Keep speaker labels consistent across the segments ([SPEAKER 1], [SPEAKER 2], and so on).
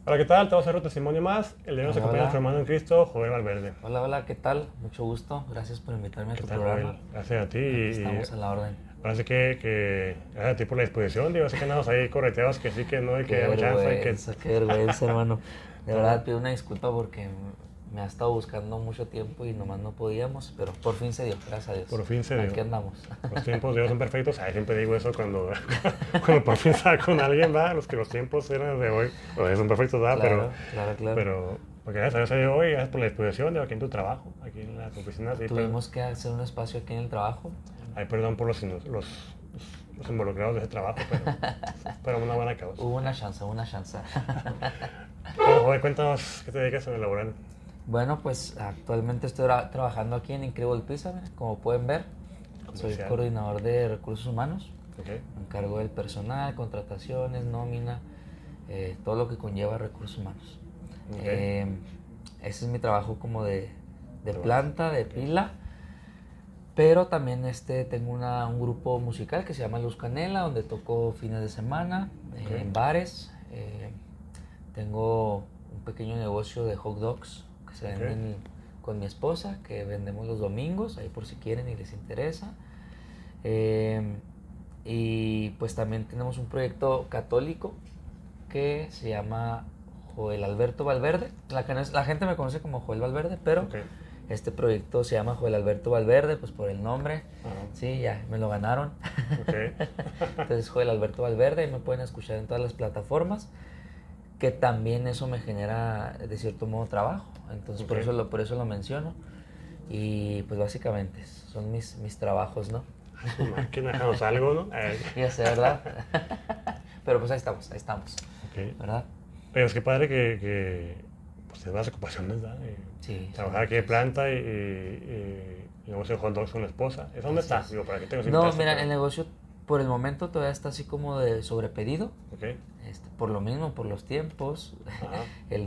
[SPEAKER 1] Hola, ¿qué tal? Te voy a hacer otro testimonio más. El de hoy nos
[SPEAKER 2] Hola,
[SPEAKER 1] acompaña
[SPEAKER 2] hola.
[SPEAKER 1] nuestro hermano en Cristo, Joel Valverde.
[SPEAKER 2] Hola, hola, ¿qué tal? Mucho gusto. Gracias por invitarme a
[SPEAKER 1] ¿Qué
[SPEAKER 2] tu
[SPEAKER 1] tal,
[SPEAKER 2] programa.
[SPEAKER 1] Joel? Gracias a ti
[SPEAKER 2] Aquí
[SPEAKER 1] y
[SPEAKER 2] estamos a la orden.
[SPEAKER 1] ahora sí que gracias a ti por la disposición. Digo, sé que andamos ahí correteados, que sí, que no, y que dame chance y que...
[SPEAKER 2] Qué vergüenza, hermano. De
[SPEAKER 1] todo.
[SPEAKER 2] verdad pido una disculpa porque me ha estado buscando mucho tiempo y nomás no podíamos, pero por fin se dio, gracias a Dios.
[SPEAKER 1] Por fin se dio.
[SPEAKER 2] Aquí andamos.
[SPEAKER 1] Los tiempos de Dios son perfectos. Ay, siempre digo eso cuando, cuando por fin salgo con alguien, va. Los tiempos eran de hoy, son perfectos, va,
[SPEAKER 2] Claro, claro, claro.
[SPEAKER 1] pero, porque gracias a Dios se dio hoy, gracias por la disposición de aquí en tu trabajo, aquí en las oficinas. Sí,
[SPEAKER 2] Tuvimos que hacer un espacio aquí en el trabajo.
[SPEAKER 1] ay, perdón por los involucrados de ese trabajo, pero una buena causa.
[SPEAKER 2] Hubo una chance, hubo una chance.
[SPEAKER 1] Bueno, joder, cuéntanos qué te dedicas en el laboral.
[SPEAKER 2] Bueno, pues actualmente estoy trabajando aquí en Incredible Pizza, ¿verdad? Como pueden ver. Soy
[SPEAKER 1] Comercial.
[SPEAKER 2] coordinador de recursos humanos.
[SPEAKER 1] Okay.
[SPEAKER 2] Me encargo del personal, contrataciones, nómina, todo lo que conlleva recursos humanos.
[SPEAKER 1] Okay.
[SPEAKER 2] Ese es mi trabajo como de planta, de pila. Pero también tengo un grupo musical que se llama Luz Canela, donde toco fines de semana,
[SPEAKER 1] Okay.
[SPEAKER 2] en bares. Tengo un pequeño negocio de hot dogs que se
[SPEAKER 1] Okay.
[SPEAKER 2] venden con mi esposa, que vendemos los domingos, ahí por si quieren y les interesa. Y pues también tenemos un proyecto católico que se llama Joel Alberto Valverde. La gente me conoce como Joel Valverde, pero
[SPEAKER 1] Okay.
[SPEAKER 2] este proyecto se llama Joel Alberto Valverde, pues por el nombre.
[SPEAKER 1] Ajá.
[SPEAKER 2] Sí, ya, me lo ganaron.
[SPEAKER 1] Okay.
[SPEAKER 2] Entonces Joel Alberto Valverde, y me pueden escuchar en todas las plataformas, que también eso me genera de cierto modo trabajo. Entonces
[SPEAKER 1] Okay.
[SPEAKER 2] por eso lo menciono. Y pues básicamente son mis trabajos, ¿no?
[SPEAKER 1] Máquina, déjanos algo, ¿no?
[SPEAKER 2] Ya sé, ¿verdad? Pero pues ahí estamos,
[SPEAKER 1] Okay.
[SPEAKER 2] ¿verdad?
[SPEAKER 1] Pero es que padre que pues te das ocupaciones, ¿verdad?
[SPEAKER 2] Sí.
[SPEAKER 1] Trabajar aquí de planta y negocio de hot dogs con la esposa. ¿Eso dónde está? Digo, para que tengas
[SPEAKER 2] No, mira, el negocio por el momento todavía está así como de sobrepedido.
[SPEAKER 1] Okay.
[SPEAKER 2] Por lo mismo, por los tiempos.
[SPEAKER 1] Ajá.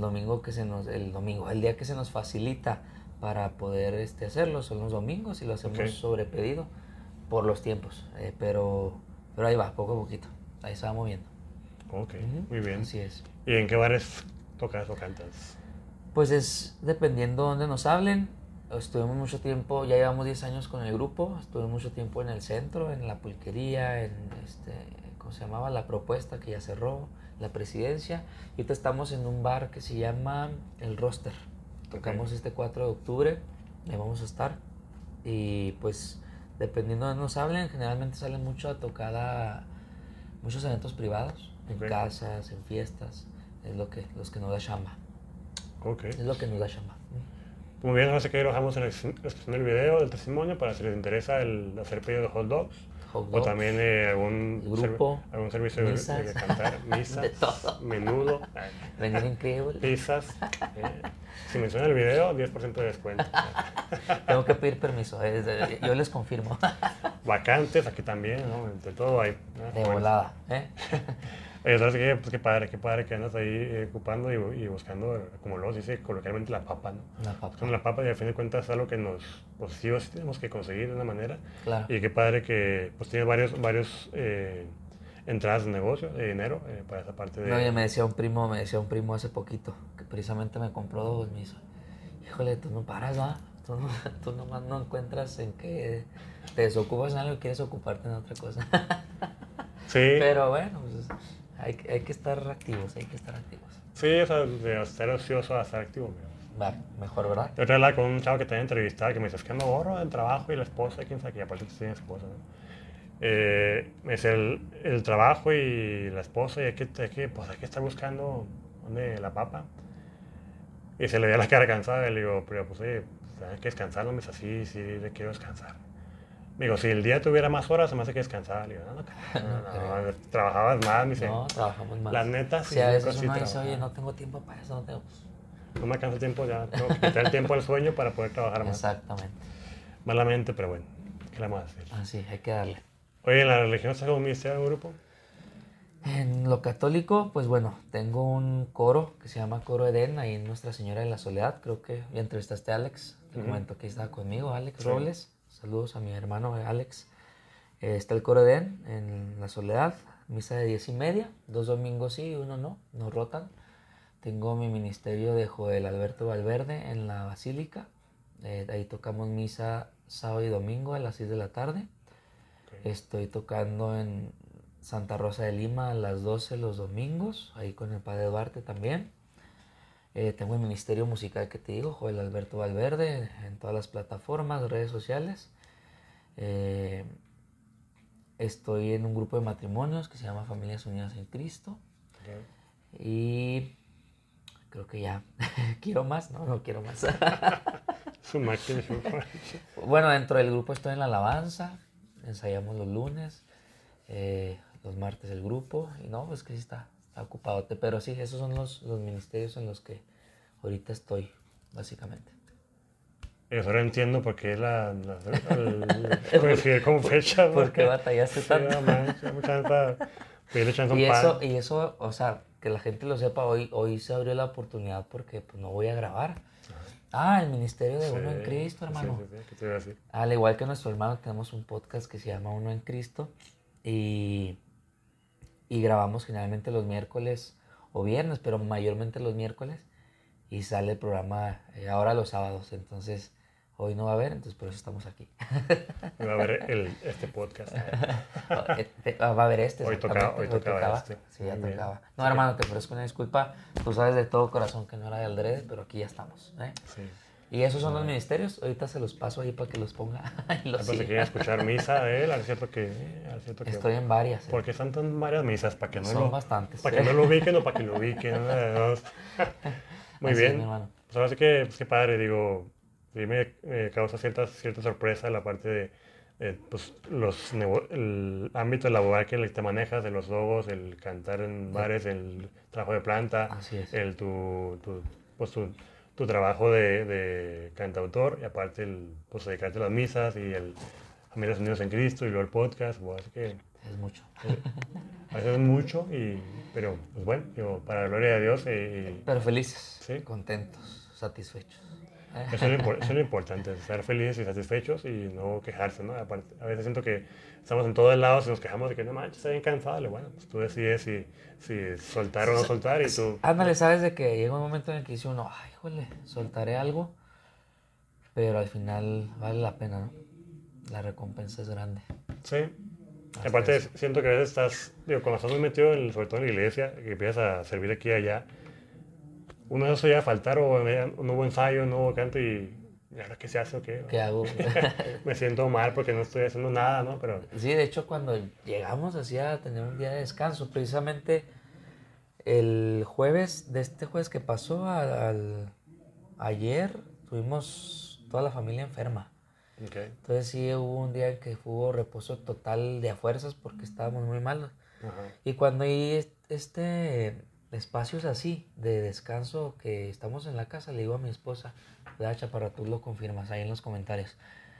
[SPEAKER 2] El día que se nos facilita para poder hacerlo son los domingos y lo hacemos
[SPEAKER 1] Okay.
[SPEAKER 2] sobrepedido por los tiempos. Pero ahí va, poco a poquito. Ahí se va moviendo.
[SPEAKER 1] Ok, muy bien.
[SPEAKER 2] Así es.
[SPEAKER 1] ¿Y en qué bares tocas o cantas?
[SPEAKER 2] Pues es dependiendo dónde nos hablen. Estuvimos mucho tiempo, ya llevamos 10 años con el grupo, estuve mucho tiempo en el centro, en la pulquería, ¿cómo se llamaba? La Propuesta, que ya cerró, la Presidencia. Y ahorita estamos en un bar que se llama El Roster. Tocamos
[SPEAKER 1] Okay.
[SPEAKER 2] este 4 de octubre, ahí vamos a estar. Y pues dependiendo de dónde nos hablen, generalmente salen mucho a tocar a muchos eventos privados, en
[SPEAKER 1] Okay.
[SPEAKER 2] casas, en fiestas. Es los que nos da chamba.
[SPEAKER 1] Ok.
[SPEAKER 2] Es lo que nos da chamba.
[SPEAKER 1] Muy bien, ahora sí que lo dejamos en la descripción del video, del testimonio, para si les interesa el hacer pedido de hot dogs.
[SPEAKER 2] Hot
[SPEAKER 1] O
[SPEAKER 2] dogs,
[SPEAKER 1] también algún,
[SPEAKER 2] grupo,
[SPEAKER 1] algún servicio
[SPEAKER 2] misas,
[SPEAKER 1] de cantar, misas,
[SPEAKER 2] de todo.
[SPEAKER 1] menudo,
[SPEAKER 2] Venir increíble.
[SPEAKER 1] pizzas. Si menciona el video, 10% de descuento.
[SPEAKER 2] Tengo que pedir permiso, yo les confirmo.
[SPEAKER 1] Vacantes, aquí también, ¿no? Entre todo hay.
[SPEAKER 2] De volada, ¿eh?
[SPEAKER 1] ¿Sabes qué? Pues qué padre que andas ahí ocupando y buscando, como luego se dice coloquialmente, la papa, ¿no?
[SPEAKER 2] La papa.
[SPEAKER 1] Buscando la papa y al fin de cuentas es algo que nos, pues sí o sí tenemos que conseguir de una manera.
[SPEAKER 2] Claro.
[SPEAKER 1] Y qué padre que pues tiene varios entradas de negocio, de dinero, para esa parte de...
[SPEAKER 2] No, oye, me decía un primo hace poquito, que precisamente me compró dos, me dijo, híjole, tú no paras, ¿va? Tú nomás no encuentras en que te desocupas en algo y quieres ocuparte en otra cosa.
[SPEAKER 1] Sí.
[SPEAKER 2] Pero bueno, pues, hay que estar activos,
[SPEAKER 1] Sí, o sea, de estar ocioso a estar activo.
[SPEAKER 2] Va, mejor, ¿verdad?
[SPEAKER 1] Yo otra vez hablaba con un chavo que tenía entrevistado que me dice, es que ando borro del trabajo y la esposa, quién sabe, que aparte tiene esposa, ¿no? Me dice, el trabajo y la esposa, y pues hay que estar buscando dónde la papa. Y se le veía la cara cansada, y le digo, pero pues oye, hay que descansar, no me dice, sí, le quiero descansar. Me digo, si el día tuviera más horas, se me hace que descansar. Le digo, no, trabajabas más, me dice.
[SPEAKER 2] No, trabajamos más.
[SPEAKER 1] La neta, sí.
[SPEAKER 2] Si a veces
[SPEAKER 1] sí
[SPEAKER 2] uno dice, oye, no tengo tiempo para eso,
[SPEAKER 1] no me alcanza el tiempo, ya tengo que quitar el tiempo al sueño para poder trabajar más.
[SPEAKER 2] Exactamente.
[SPEAKER 1] Malamente, pero bueno, ¿qué le vamos a hacer?
[SPEAKER 2] Así, hay que darle.
[SPEAKER 1] Oye, ¿en la religión estás como ministerio de un grupo?
[SPEAKER 2] En lo católico, pues bueno, tengo un coro que se llama Coro Edén, ahí en Nuestra Señora de la Soledad. Creo que ya entrevistaste a Alex, te comento que estaba conmigo, Alex Robles. Saludos a mi hermano Alex. Está el Coro Edén en la Soledad, misa de 10:30, 2 domingos sí, 1 no, nos rotan. tengo mi ministerio de Joel Alberto Valverde en la Basílica. Ahí tocamos misa sábado y domingo a las 6 de la tarde.
[SPEAKER 1] Okay.
[SPEAKER 2] Estoy tocando en Santa Rosa de Lima a las 12 los domingos, ahí con el Padre Duarte también. Tengo el ministerio musical que te digo, Joel Alberto Valverde, en todas las plataformas, redes sociales. Estoy en un grupo de matrimonios que se llama Familias Unidas en Cristo.
[SPEAKER 1] Okay.
[SPEAKER 2] Y creo que ya. ¿Quiero más? No quiero más.
[SPEAKER 1] Su máquina.
[SPEAKER 2] Bueno, dentro del grupo estoy en la alabanza. Ensayamos los lunes. Los martes el grupo. Y no, pues que sí está ocupado. Pero sí, esos son los ministerios en los que ahorita estoy, básicamente.
[SPEAKER 1] Ahora entiendo por qué coincide con fecha.
[SPEAKER 2] ¿Por qué batallaste tanto? Y eso, o sea, que la gente lo sepa, hoy se abrió la oportunidad porque pues, no voy a grabar. El ministerio de Uno en Cristo, hermano.
[SPEAKER 1] Sí, ¿qué te iba a decir?
[SPEAKER 2] Al igual que nuestro hermano, tenemos un podcast que se llama Uno en Cristo y grabamos generalmente los miércoles o viernes, pero mayormente los miércoles, y sale el programa ahora los sábados. Entonces hoy no va a haber, entonces por eso estamos aquí.
[SPEAKER 1] Va a haber este podcast.
[SPEAKER 2] Va a haber este.
[SPEAKER 1] Hoy tocaba este.
[SPEAKER 2] Sí, ya tocaba. No, hermano, te ofrezco una disculpa. Tú sabes de todo corazón que no era de Aldrede, pero aquí ya estamos.
[SPEAKER 1] Sí.
[SPEAKER 2] Y esos son los ministerios. Ahorita se los paso ahí para que los ponga.
[SPEAKER 1] Pues si quieren escuchar misa de él, al cierto que
[SPEAKER 2] estoy en varias.
[SPEAKER 1] Porque son tan varias misas, para que no
[SPEAKER 2] son bastantes.
[SPEAKER 1] Para que no lo ubiquen o para que lo ubiquen. Muy
[SPEAKER 2] así
[SPEAKER 1] bien.
[SPEAKER 2] Es, hermano.
[SPEAKER 1] Pues ahora sí que, pues qué padre, digo, sí me causa cierta sorpresa la parte de pues, el ámbito laboral que te manejas, de los logos, el cantar en bares, el trabajo de planta,
[SPEAKER 2] así es.
[SPEAKER 1] Tu trabajo de cantautor, y aparte pues dedicarte a las misas y el Familias Unidas en Cristo y luego el podcast. Pues, así que
[SPEAKER 2] es mucho.
[SPEAKER 1] A veces es mucho, pero pues bueno, para la gloria de Dios.
[SPEAKER 2] Pero felices,
[SPEAKER 1] ¿sí?
[SPEAKER 2] Contentos, satisfechos.
[SPEAKER 1] Eso es lo importante, estar felices y satisfechos y no quejarse, ¿no? Aparte, a veces siento que estamos en todos lados y nos quejamos de que no manches, estoy bien cansado. Bueno, pues tú decides si soltar o no soltar y tú...
[SPEAKER 2] Ándale, sabes de que llega un momento en el que dice uno, híjole, soltaré algo, pero al final vale la pena, ¿no? La recompensa es grande.
[SPEAKER 1] Sí. Aparte, siento que a veces cuando estás muy metido, sobre todo en la iglesia, que empiezas a servir aquí y allá, uno de esos ya a faltar o un nuevo ensayo, un nuevo canto y ahora qué se hace o qué.
[SPEAKER 2] ¿Qué hago?
[SPEAKER 1] Me siento mal porque no estoy haciendo nada, ¿no? Pero...
[SPEAKER 2] Sí, de hecho cuando llegamos así a tener un día de descanso, precisamente el jueves, de este jueves que pasó ayer, tuvimos toda la familia enferma.
[SPEAKER 1] Okay.
[SPEAKER 2] Entonces sí hubo un día en que hubo reposo total de a fuerzas porque estábamos muy malos.
[SPEAKER 1] Uh-huh.
[SPEAKER 2] Y cuando hay espacios así de descanso que estamos en la casa, le digo a mi esposa, Chaparra, tú lo confirmas ahí en los comentarios.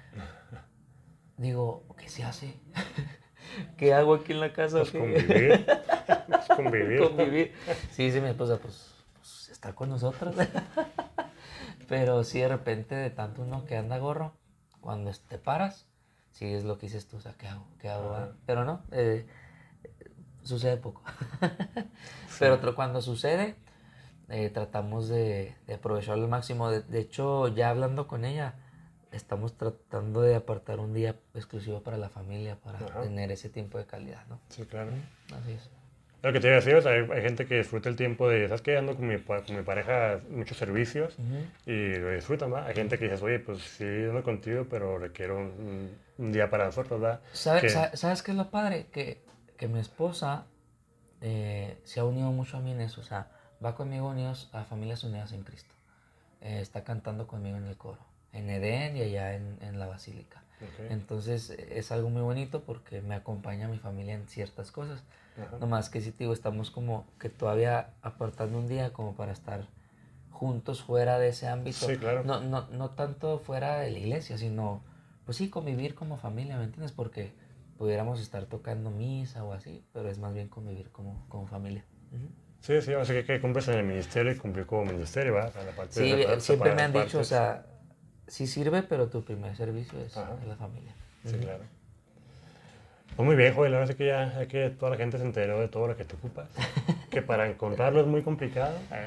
[SPEAKER 2] Digo, ¿qué se hace? ¿Qué hago aquí en la casa?
[SPEAKER 1] Pues convivir.
[SPEAKER 2] Convivir. Sí, dice mi esposa, pues está con nosotros. Pero sí, de repente, de tanto uno que anda gorro, cuando te paras, sí es lo que dices tú, o sea, ¿qué hago? Uh-huh. Pero no, sucede poco. Sí. Pero cuando sucede, tratamos de aprovecharlo al máximo. De hecho, ya hablando con ella, estamos tratando de apartar un día exclusivo para la familia, para uh-huh. tener ese tiempo de calidad, ¿no?
[SPEAKER 1] Sí, claro.
[SPEAKER 2] Así es.
[SPEAKER 1] Lo que te iba a decir, o sea, hay gente que disfruta el tiempo de, ¿sabes qué? Ando con mi pareja muchos servicios uh-huh. y lo disfrutan, ¿verdad? Hay gente que dice, oye, pues sí, ando contigo, pero requiero un día para nosotros, ¿verdad?
[SPEAKER 2] ¿Sabes qué es lo padre? Que mi esposa se ha unido mucho a mí en eso, o sea, va conmigo unidos a Familias Unidas en Cristo. Está cantando conmigo en el coro, en Edén y allá en la Basílica. Okay. Entonces es algo muy bonito porque me acompaña a mi familia en ciertas cosas. Uh-huh. Nomás que si te digo, estamos como que todavía apartando un día como para estar juntos fuera de ese ámbito.
[SPEAKER 1] Sí, claro.
[SPEAKER 2] No tanto fuera de la iglesia, sino pues sí convivir como familia, ¿me entiendes? Porque pudiéramos estar tocando misa o así, pero es más bien convivir como familia. Uh-huh.
[SPEAKER 1] Sí, o sea que cumples en el ministerio y cumplir como ministerio, ¿verdad? La parte
[SPEAKER 2] sí, siempre me han dicho, o sea, sí sirve, pero tu primer servicio es la familia.
[SPEAKER 1] Sí, uh-huh. Claro. Pues muy bien, Joel, ahora sí que ya que toda la gente se enteró de todo lo que te ocupas, que para encontrarlo es muy complicado,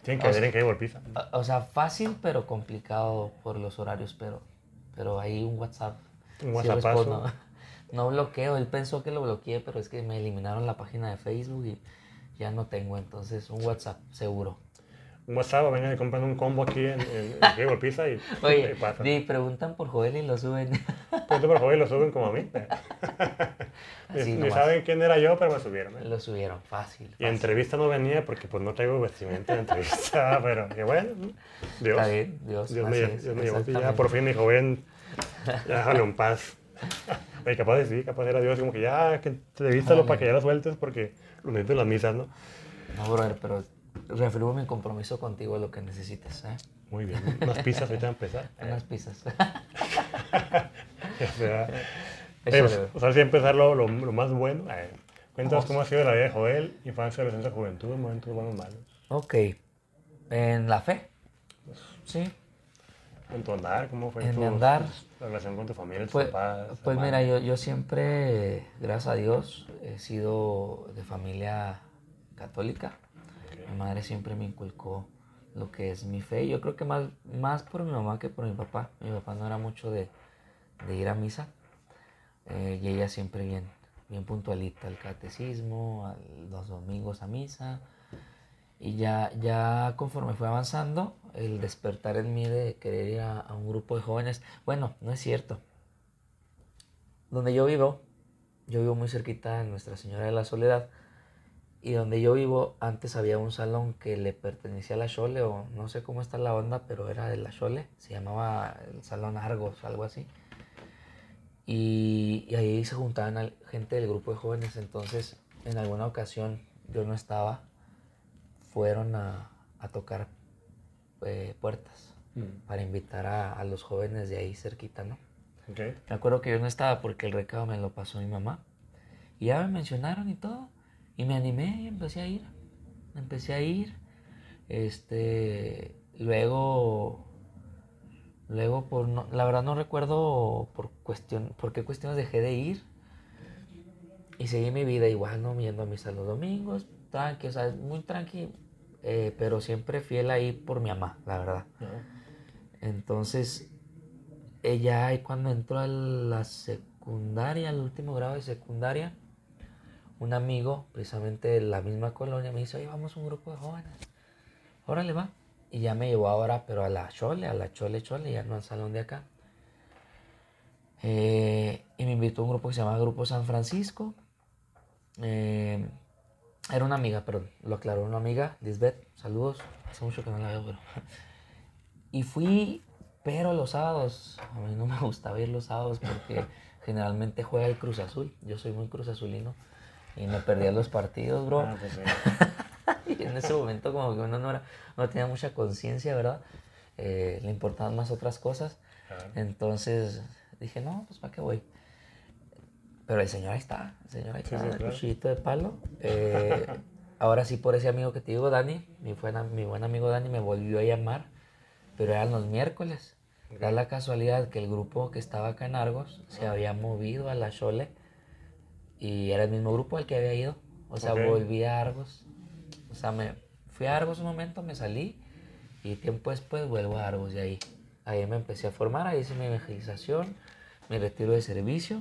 [SPEAKER 1] Tienen que ver en qué golpiza.
[SPEAKER 2] O sea, fácil, pero complicado por los horarios, pero ahí un WhatsApp.
[SPEAKER 1] Un
[SPEAKER 2] Sí
[SPEAKER 1] WhatsAppazo.
[SPEAKER 2] respondo. No bloqueo, él pensó que lo bloqueé, pero es que me eliminaron la página de Facebook y ya no tengo, entonces un WhatsApp, seguro.
[SPEAKER 1] Un WhatsApp, vengan y compran un combo aquí en qué golpiza y
[SPEAKER 2] Oye,
[SPEAKER 1] pasa.
[SPEAKER 2] preguntan por Joel y lo suben.
[SPEAKER 1] Pues por favor, lo suben como a mí.
[SPEAKER 2] Así
[SPEAKER 1] Ni
[SPEAKER 2] nomás.
[SPEAKER 1] saben quién era yo, pero me subieron.
[SPEAKER 2] Lo subieron, fácil.
[SPEAKER 1] Y entrevista no venía porque pues no traigo vestimenta de entrevista, pero que bueno, Dios.
[SPEAKER 2] Está bien, Dios
[SPEAKER 1] Dios
[SPEAKER 2] así
[SPEAKER 1] me
[SPEAKER 2] es,
[SPEAKER 1] llevó. Y ya
[SPEAKER 2] exactamente.
[SPEAKER 1] por fin mi joven, ya déjalo en paz. Oye, capaz era Dios, como que ya, que entrevístalo para que ya lo sueltes porque lo necesito en las misas, ¿no?
[SPEAKER 2] No, brother, pero reafirmo mi compromiso contigo, lo que necesites, ¿eh?
[SPEAKER 1] Muy bien, unas pizzas ahorita van a empezar.
[SPEAKER 2] Unas pizzas.
[SPEAKER 1] O sea,
[SPEAKER 2] Échale, güey.
[SPEAKER 1] pues ahora sí empezar lo más bueno. Cuéntanos
[SPEAKER 2] Vamos.
[SPEAKER 1] cómo ha sido la vida de Joel, infancia, adolescencia, juventud, momentos buenos, malos.
[SPEAKER 2] Ok. En la fe. Sí.
[SPEAKER 1] En tu andar, ¿cómo fue
[SPEAKER 2] En
[SPEAKER 1] tu
[SPEAKER 2] mi andar.
[SPEAKER 1] la relación con tu familia, tus
[SPEAKER 2] Pues,
[SPEAKER 1] papás?
[SPEAKER 2] pues mira,
[SPEAKER 1] hermanos?
[SPEAKER 2] yo siempre, gracias a Dios, he sido de familia católica. Mi madre siempre me inculcó lo que es mi fe. Yo creo que más por mi mamá que por mi papá. Mi papá no era mucho de ir a misa. Y ella siempre bien puntualita al catecismo, los domingos a misa. Y ya conforme fue avanzando, el despertar en mí de querer ir a un grupo de jóvenes. Bueno, no es cierto. Donde yo vivo muy cerquita de Nuestra Señora de la Soledad. Y donde yo vivo, antes había un salón que le pertenecía a la Xole, o no sé cómo está la onda, pero era de la Xole. Se llamaba el Salón Argos, algo así. Y ahí se juntaban gente del grupo de jóvenes. Entonces, en alguna ocasión, yo no estaba, fueron a tocar puertas para invitar a los jóvenes de ahí cerquita, ¿no?
[SPEAKER 1] Okay.
[SPEAKER 2] Me acuerdo que yo no estaba porque el recado me lo pasó mi mamá. Y ya me mencionaron y todo. Y me animé y empecé a ir. Luego la verdad no recuerdo por qué cuestiones dejé de ir. Y seguí mi vida igual, ¿no? Yendo a misa los domingos, tranqui, o sea, muy tranqui. Pero siempre fiel ahí por mi mamá, la verdad. Entonces, ella cuando entró a la secundaria, al último grado de secundaria, un amigo, precisamente de la misma colonia, me dice, oye, vamos a un grupo de jóvenes. Órale, va. Y ya me llevó ahora, pero a la Chole, ya no al salón de acá. Y me invitó a un grupo que se llama Grupo San Francisco. Era una amiga, perdón, lo aclaró una amiga, Lisbeth, saludos, hace mucho que no la veo, pero... Y fui, pero los sábados, a mí no me gustaba ir los sábados porque generalmente juega el Cruz Azul, yo soy muy Cruz Azulino y me perdía los partidos, bro.
[SPEAKER 1] Pues sí.
[SPEAKER 2] Y en ese momento como que uno no tenía mucha conciencia, ¿verdad? Le importaban más otras cosas, entonces dije, no, pues ¿para qué voy? Pero el señor ahí está,
[SPEAKER 1] Sí,
[SPEAKER 2] el
[SPEAKER 1] claro.
[SPEAKER 2] cuchillito de palo. Ahora sí, por ese amigo que te digo, Dani, mi buen amigo Dani me volvió a llamar, pero eran los miércoles. Da la casualidad que el grupo que estaba acá en Argos se había movido a la Xole y era el mismo grupo al que había ido. O sea, volví a Argos. O sea, me fui a Argos un momento, me salí y tiempo después vuelvo a Argos y ahí me empecé a formar, ahí hice mi evangelización, mi retiro de servicio.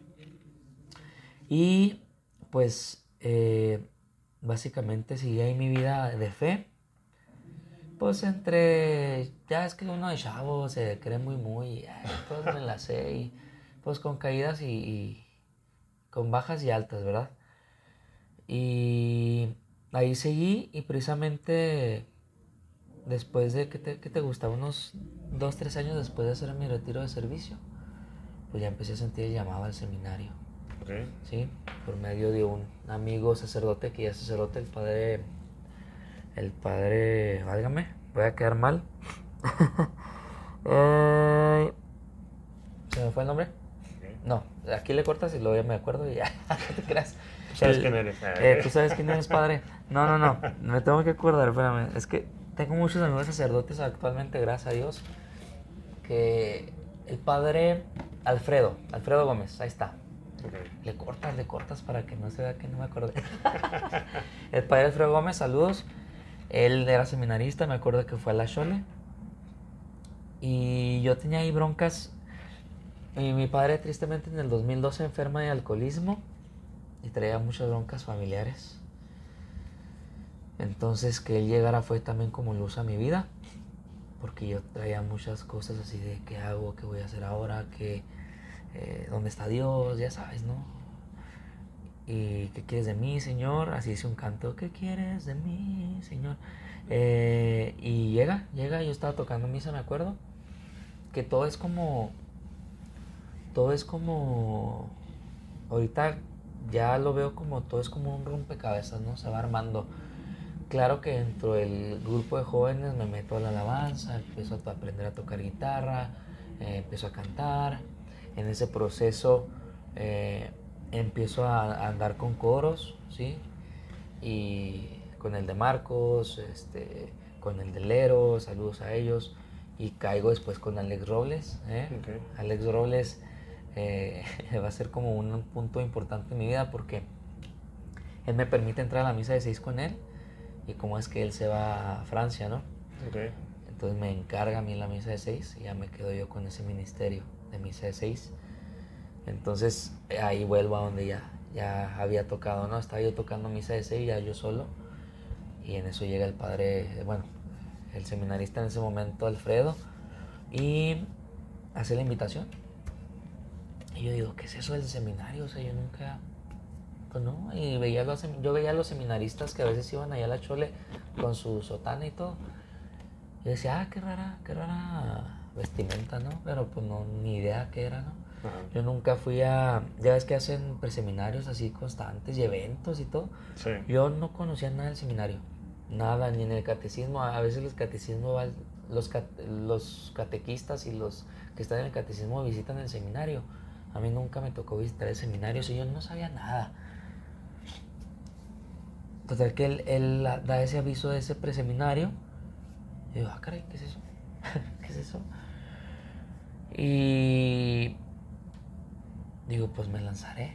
[SPEAKER 2] Y pues básicamente seguí ahí mi vida de fe. Pues ya es que uno de chavo se cree muy, pues me la sé y pues con caídas y con bajas y altas, ¿verdad? Y ahí seguí y precisamente después de, ¿qué te gustaba? Unos 2-3 años después de hacer mi retiro de servicio, pues ya empecé a sentir el llamado al seminario.
[SPEAKER 1] Okay.
[SPEAKER 2] Sí, por medio de un amigo sacerdote que ya es sacerdote, el padre, válgame, voy a quedar mal. ¿Se me fue el nombre?
[SPEAKER 1] Okay.
[SPEAKER 2] No, aquí le cortas y luego ya me acuerdo y ya, no te creas.
[SPEAKER 1] Tú sabes quién eres.
[SPEAKER 2] Tú sabes quién eres, padre. No, me tengo que acordar, espérame. Es que tengo muchos amigos sacerdotes actualmente, gracias a Dios. Que el padre Alfredo Gómez, ahí está.
[SPEAKER 1] Okay.
[SPEAKER 2] Le cortas para que no se vea que no me acordé. El padre Alfredo Gómez, saludos. Él era seminarista, me acuerdo que fue a la Chole. Y yo tenía ahí broncas. Y mi padre tristemente en el 2012 enferma de alcoholismo y traía muchas broncas familiares. Entonces que él llegara fue también como luz a mi vida, porque yo traía muchas cosas así de qué hago, qué voy a hacer ahora, dónde está Dios, ya sabes, ¿no? Y qué quieres de mí, Señor. Así dice un canto, ¿qué quieres de mí, Señor? Y llega, yo estaba tocando misa, me acuerdo, que todo es como, ahorita ya lo veo como, todo es como un rompecabezas, ¿no? Se va armando. Claro que dentro del grupo de jóvenes me meto a la alabanza, empiezo a aprender a tocar guitarra, empiezo a cantar. En ese proceso empiezo a andar con coros, ¿sí? Y con el de Marcos, con el de Lero, saludos a ellos. Y caigo después con Alex Robles.
[SPEAKER 1] Okay.
[SPEAKER 2] Alex Robles va a ser como un punto importante en mi vida porque él me permite entrar a la misa de 6 con él. Y como es que él se va a Francia, ¿no?
[SPEAKER 1] Okay.
[SPEAKER 2] Entonces me encarga a mí la misa de 6 y ya me quedo yo con ese ministerio de misa de 6. Entonces ahí vuelvo a donde ya había tocado, ¿no? Estaba yo tocando misa de 6 ya yo solo. Y en eso llega el padre, bueno, el seminarista en ese momento, Alfredo, y hace la invitación. Y yo digo, ¿qué es eso del seminario? O sea, yo nunca... Pues no, y yo veía a los seminaristas que a veces iban allá a la Chole con su sotana y todo. Y decía, qué rara vestimenta, ¿no? Pero pues no, ni idea qué era, ¿no?
[SPEAKER 1] Ajá.
[SPEAKER 2] Yo nunca fui ya ves que hacen preseminarios así constantes y eventos y todo.
[SPEAKER 1] Sí.
[SPEAKER 2] Yo no conocía nada del seminario, nada, ni en el catecismo. A veces el catecismo los catequistas y los que están en el catecismo visitan el seminario. A mí nunca me tocó visitar el seminario, yo no sabía nada. Total que él da ese aviso de ese preseminario. Y digo, caray, ¿qué es eso? ¿Qué es eso? Y digo, pues me lanzaré.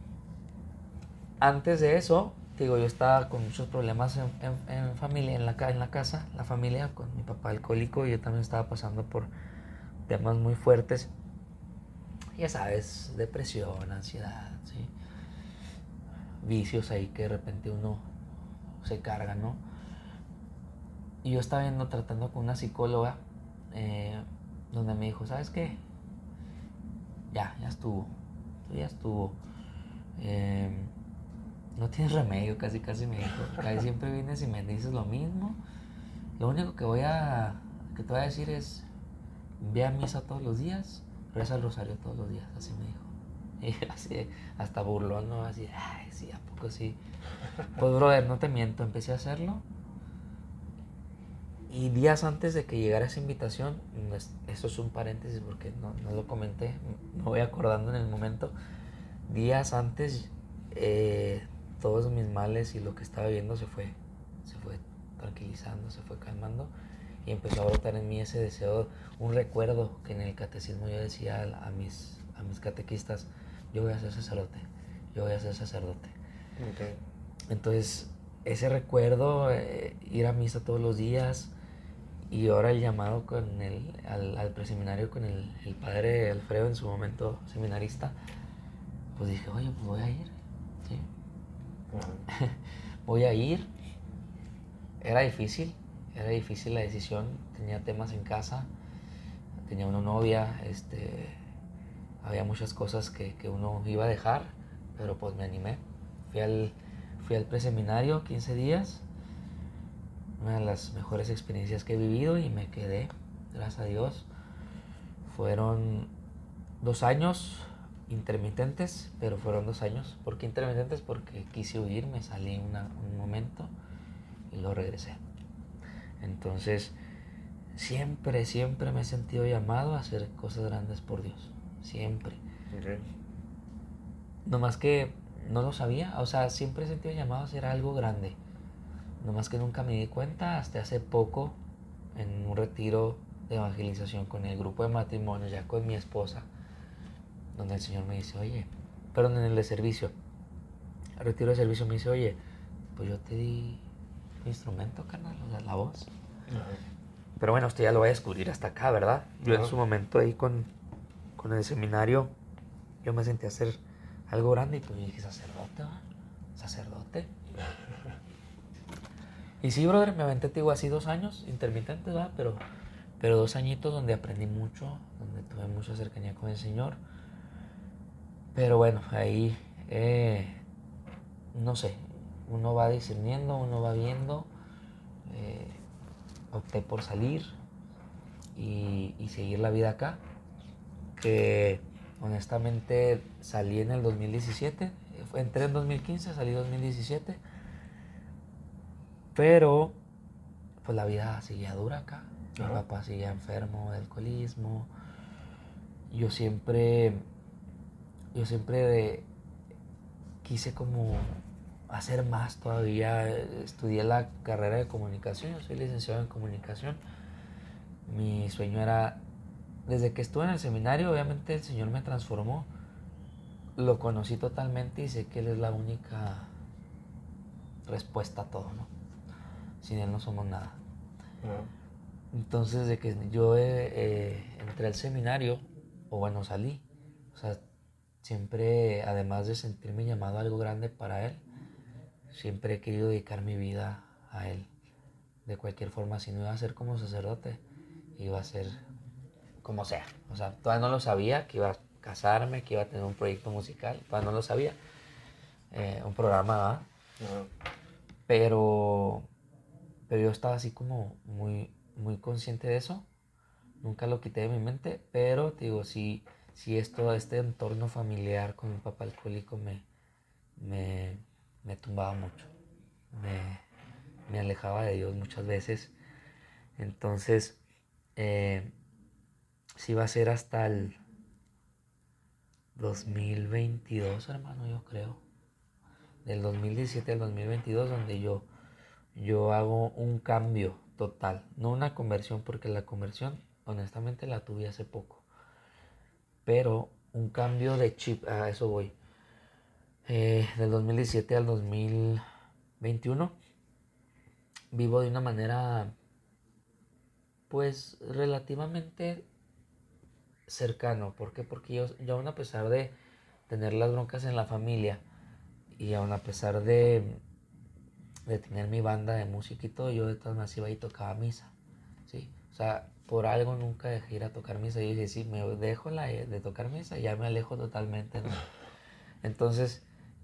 [SPEAKER 2] Antes de eso, digo, yo estaba con muchos problemas en familia, en la casa, la familia, con mi papá alcohólico, y yo también estaba pasando por temas muy fuertes. Ya sabes, depresión, ansiedad, ¿sí? Vicios ahí que de repente uno se carga, ¿no? Y yo estaba tratando con una psicóloga donde me dijo, ¿sabes qué? Ya estuvo. No tienes remedio, casi me dijo. Casi siempre vienes y me dices lo mismo. Lo único que te voy a decir es, ve a misa todos los días, reza el rosario todos los días, así me dijo. Y así, hasta burlón, ¿no? Así, ay, sí, ¿a poco sí? Pues, brother, no te miento, empecé a hacerlo. Y días antes de que llegara esa invitación, esto es un paréntesis porque no lo comenté, me voy acordando en el momento. Días antes, todos mis males y lo que estaba viviendo se fue tranquilizando, se fue calmando. Y empezó a brotar en mí ese deseo, un recuerdo que en el catecismo yo decía a mis catequistas, yo voy a ser sacerdote, yo voy a ser sacerdote.
[SPEAKER 1] Okay.
[SPEAKER 2] Entonces, ese recuerdo, ir a misa todos los días, y ahora el llamado al preseminario con el padre Alfredo, en su momento seminarista, pues dije, oye, pues voy a ir, ¿sí? Uh-huh. Voy a ir. Era difícil la decisión, tenía temas en casa, tenía una novia, había muchas cosas que uno iba a dejar, pero pues me animé. Fui al preseminario 15 días, una de las mejores experiencias que he vivido, y me quedé, gracias a Dios. Fueron 2 años intermitentes, pero fueron 2 años. ¿Por qué intermitentes? Porque quise huir, me salí un momento y luego regresé. Entonces, siempre me he sentido llamado a hacer cosas grandes por Dios. Siempre.
[SPEAKER 1] Okay.
[SPEAKER 2] Nomás que no lo sabía. O sea, siempre he sentido llamado a hacer algo grande. Nomás que nunca me di cuenta hasta hace poco, en un retiro de evangelización con el grupo de matrimonio, ya con mi esposa, donde el Señor me dice, oye, perdón, en el de servicio, el retiro de servicio me dice, oye, pues yo te di instrumento, carnal, o sea, la voz.
[SPEAKER 1] Ajá.
[SPEAKER 2] Pero bueno, usted ya lo va a descubrir hasta acá, ¿verdad? Yo en su momento ahí con el seminario, yo me sentí a hacer algo grande y pues yo dije, sacerdote, ¿va? Sacerdote. Y sí, brother, me aventé, te digo, así 2 años, intermitentes, ¿va? Pero 2 añitos donde aprendí mucho, donde tuve mucha cercanía con el Señor. Pero bueno, ahí, no sé, uno va discerniendo, uno va viendo. Opté por salir y seguir la vida acá, que honestamente salí en el 2017, entré en 2015, salí en 2017, pero pues la vida seguía dura acá. Mi papá seguía enfermo de alcoholismo. Yo siempre quise como hacer más todavía. Estudié la carrera de comunicación, yo soy licenciado en comunicación. Mi sueño era, desde que estuve en el seminario, obviamente el Señor me transformó. Lo conocí totalmente y sé que Él es la única respuesta a todo, ¿no? Sin Él no somos nada. Entonces, de que yo entré al seminario, o bueno, salí, o sea, siempre, además de sentirme llamado a algo grande para Él, siempre he querido dedicar mi vida a Él. De cualquier forma, si no iba a ser como sacerdote, iba a ser como sea. O sea, todavía no lo sabía, que iba a casarme, que iba a tener un proyecto musical, todavía no lo sabía. Un programa, ¿verdad? Pero yo estaba así como muy, muy consciente de eso. Nunca lo quité de mi mente, pero te digo, sí, este entorno familiar con mi papá alcohólico me tumbaba mucho. Me alejaba de Dios muchas veces. Entonces, sí va a ser hasta el 2022, hermano, yo creo. Del 2017 al 2022, donde yo hago un cambio total. No una conversión, porque la conversión, honestamente, la tuve hace poco. Pero un cambio de chip, a eso voy. Del 2017 al 2021, vivo de una manera, pues, relativamente cercano. ¿Por qué? Porque yo aún a pesar de tener las broncas en la familia y aún a pesar de tener mi banda de música y todo, yo de todas maneras iba y tocaba misa, ¿sí? O sea, por algo nunca dejé ir a tocar misa. Yo dije, sí, me dejo de tocar misa y ya me alejo totalmente, ¿no? Entonces,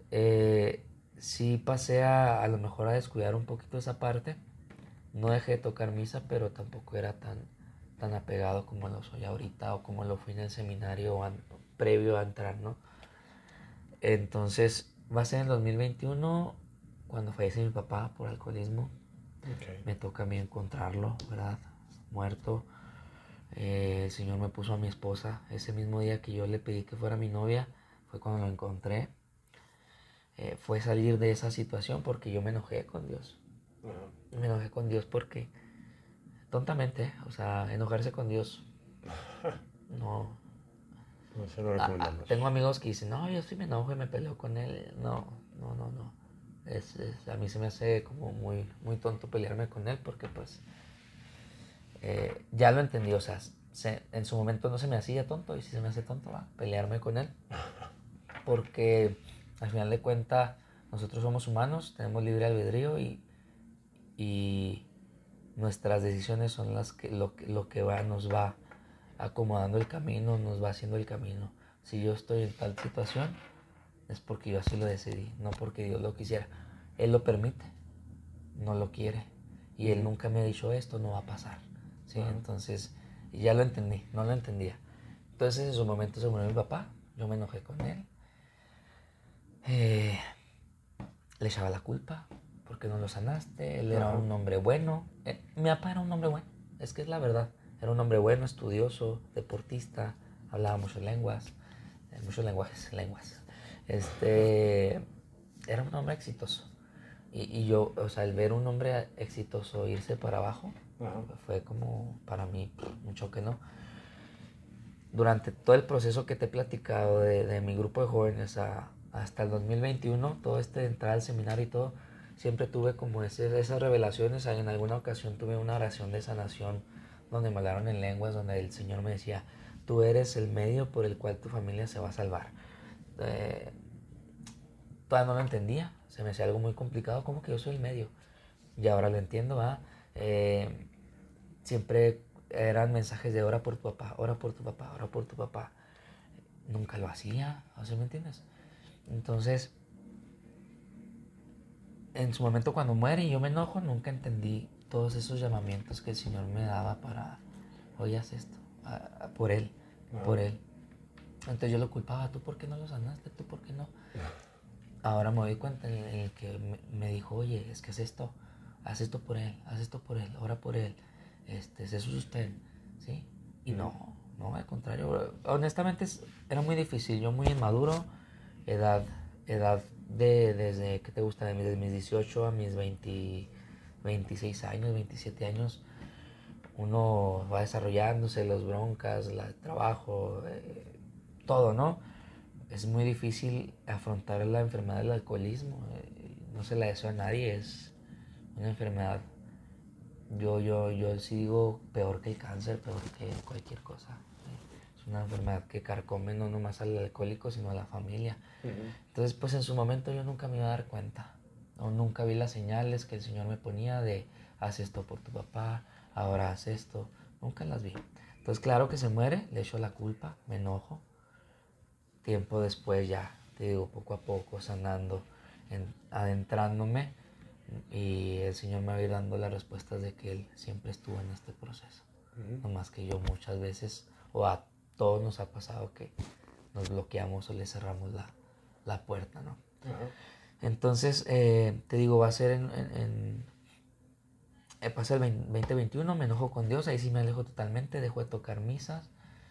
[SPEAKER 2] sí pasé a lo mejor a descuidar un poquito esa parte. No dejé de tocar misa, pero tampoco era tan apegado como lo soy ahorita o como lo fui en el seminario previo a entrar, ¿no? Entonces, va a ser en 2021, cuando fallece mi papá por alcoholismo. Me toca a mí encontrarlo, ¿verdad? Muerto. El Señor me puso a mi esposa. Ese mismo día que yo le pedí que fuera mi novia, fue cuando lo encontré. Fue salir de esa situación porque yo me enojé con Dios. Me enojé con Dios porque, tontamente, o sea, enojarse con Dios, no.
[SPEAKER 1] No se lo recomendamos.
[SPEAKER 2] Tengo amigos que dicen, no, yo sí me enojo y me peleo con él. No. A mí se me hace como muy, muy tonto pelearme con él porque pues ya lo entendí, o sea, en su momento no se me hacía tonto y si se me hace tonto, va, pelearme con él. Porque al final de cuentas nosotros somos humanos, tenemos libre albedrío y nuestras decisiones son lo que nos va acomodando el camino, nos va haciendo el camino. Si yo estoy en tal situación, es porque yo así lo decidí, no porque Dios lo quisiera. Él lo permite, no lo quiere. Y Él nunca me ha dicho esto no va a pasar. ¿Sí? Entonces, ya lo entendí, no lo entendía. Entonces, en su momento se murió mi papá, yo me enojé con él. Le echaba la culpa, porque no lo sanaste, él era un hombre bueno. Mi papá era un hombre bueno, es que es la verdad. Era un hombre bueno, estudioso, deportista, hablaba muchas lenguas, muchos lenguas. Era un hombre exitoso. Y yo, o sea, el ver un hombre exitoso irse para abajo, fue como para mí un choque, ¿no? Durante todo el proceso que te he platicado de mi grupo de jóvenes hasta el 2021, todo entrar al seminario y todo, siempre tuve como esas revelaciones. En alguna ocasión tuve una oración de sanación donde me hablaron en lenguas, donde el Señor me decía, tú eres el medio por el cual tu familia se va a salvar. Todavía no lo entendía, se me hacía algo muy complicado, como que yo soy el medio. Y ahora lo entiendo, ¿va? Siempre eran mensajes de ora por tu papá, ora por tu papá, ora por tu papá. Nunca lo hacía, ¿sí me entiendes? Entonces, en su momento cuando muere y yo me enojo, nunca entendí todos esos llamamientos que el Señor me daba para, oye, haz esto, por Él, por Él. Entonces yo lo culpaba, ¿tú por qué no lo sanaste? ¿Tú por qué no? Ahora me doy cuenta en el que me dijo, oye, es que haz esto por Él, ora por Él, sé su sostén, ¿sí? Y no, al contrario, honestamente era muy difícil, yo muy inmaduro, edad desde que te gusta, de mis 18 a mis 20, 26 años, 27 años, uno va desarrollándose, las broncas, el trabajo, todo, ¿no? Es muy difícil afrontar la enfermedad del alcoholismo, no se la deseo a nadie, es una enfermedad, yo sí digo, peor que el cáncer, peor que cualquier cosa. Es una enfermedad que carcome no nomás al alcohólico, sino a la familia. Entonces, pues en su momento yo nunca me iba a dar cuenta, o nunca vi las señales que el Señor me ponía de, haz esto por tu papá, ahora haz esto, nunca las vi. Entonces, claro que se muere, le echo la culpa, me enojo. Tiempo después ya, te digo, poco a poco, sanando, adentrándome, y el Señor me va a ir dando las respuestas de que Él siempre estuvo en este proceso. No más que yo muchas veces, o a todos nos ha pasado que nos bloqueamos o le cerramos la puerta, ¿no? Entonces, te digo, va a ser pasa el 2021, me enojo con Dios, ahí sí me alejo totalmente, dejo de tocar misas,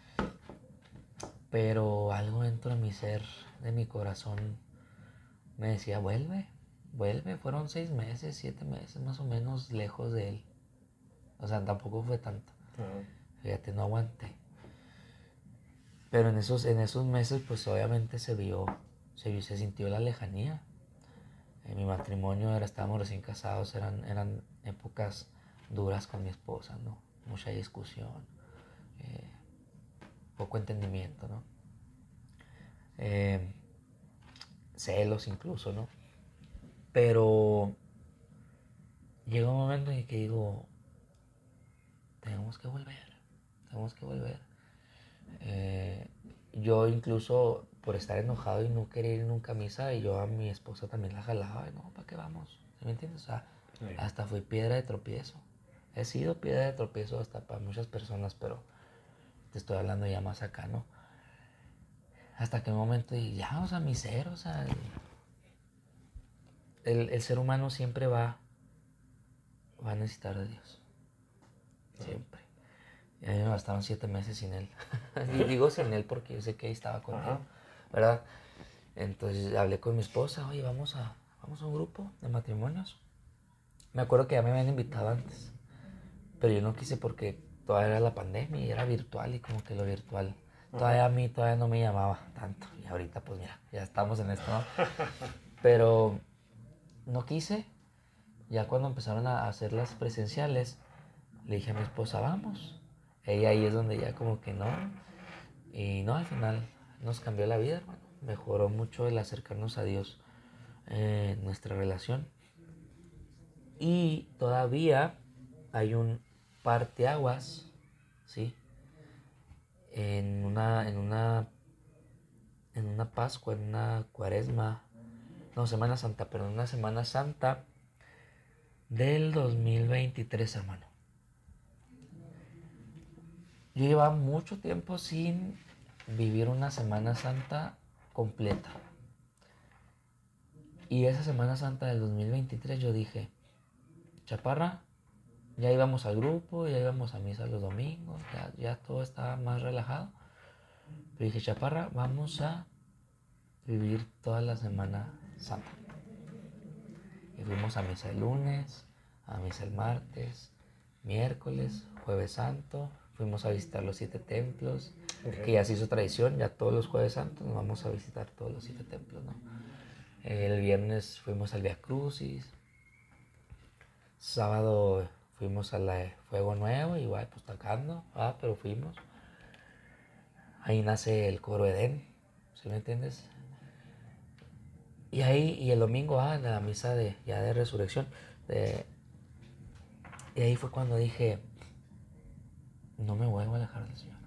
[SPEAKER 2] pero algo dentro de mi ser, de mi corazón, me decía, vuelve. Fueron 6 meses, 7 meses más o menos lejos de Él. O sea, tampoco fue tanto. Fíjate, no aguanté. Pero en esos meses, pues obviamente se sintió la lejanía. En mi matrimonio estábamos recién casados, eran épocas duras con mi esposa, ¿no? Mucha discusión, poco entendimiento, ¿no? Celos incluso, ¿no? Pero llega un momento en el que digo, tenemos que volver. Yo incluso por estar enojado y no querer ir nunca a misa, y yo a mi esposa también la jalaba, no, ¿para qué vamos? ¿Sí me entiendes? O sea, hasta fui piedra de tropiezo. He sido piedra de tropiezo hasta para muchas personas, pero te estoy hablando ya más acá, ¿no? Hasta que un momento dije, ya, o sea, mi ser, o sea, el ser humano siempre va a necesitar de Dios. Siempre. Y a mí me bastaron 7 meses sin Él. Y digo sin Él porque yo sé que ahí estaba con Él, ¿verdad? Entonces hablé con mi esposa, oye, vamos a un grupo de matrimonios. Me acuerdo que ya me habían invitado antes, pero yo no quise porque todavía era la pandemia y era virtual, y como que lo virtual todavía a mí no me llamaba tanto. Y ahorita pues mira, ya estamos en esto, ¿no? Pero no quise. Ya cuando empezaron a hacer las presenciales, le dije a mi esposa, vamos. Ella ahí es donde ya como que no. Y no, al final nos cambió la vida, hermano. Mejoró mucho el acercarnos a Dios, nuestra relación. Y todavía hay un parteaguas, ¿sí? En una Pascua, en una Cuaresma, no, Semana Santa, perdón, una Semana Santa del 2023, hermano. Yo llevaba mucho tiempo sin vivir una Semana Santa completa. Y esa Semana Santa del 2023 yo dije, Chaparra, ya íbamos al grupo, ya íbamos a misa los domingos, ya todo estaba más relajado. Pero dije, Chaparra, vamos a vivir toda la Semana Santa. Y fuimos a misa el lunes, a misa el martes, miércoles, jueves santo. Fuimos a visitar los 7 templos, que ya se hizo tradición, ya todos los jueves santos nos vamos a visitar todos los 7 templos, ¿no? El viernes fuimos al Via Crucis, Sábado fuimos a la Fuego Nuevo, igual pues tocando, pero fuimos. Ahí nace el coro Edén, ¿sí me entiendes? Y ahí, y el domingo, la misa ya de resurrección. Y ahí fue cuando dije, no me vuelvo a alejar del Señor.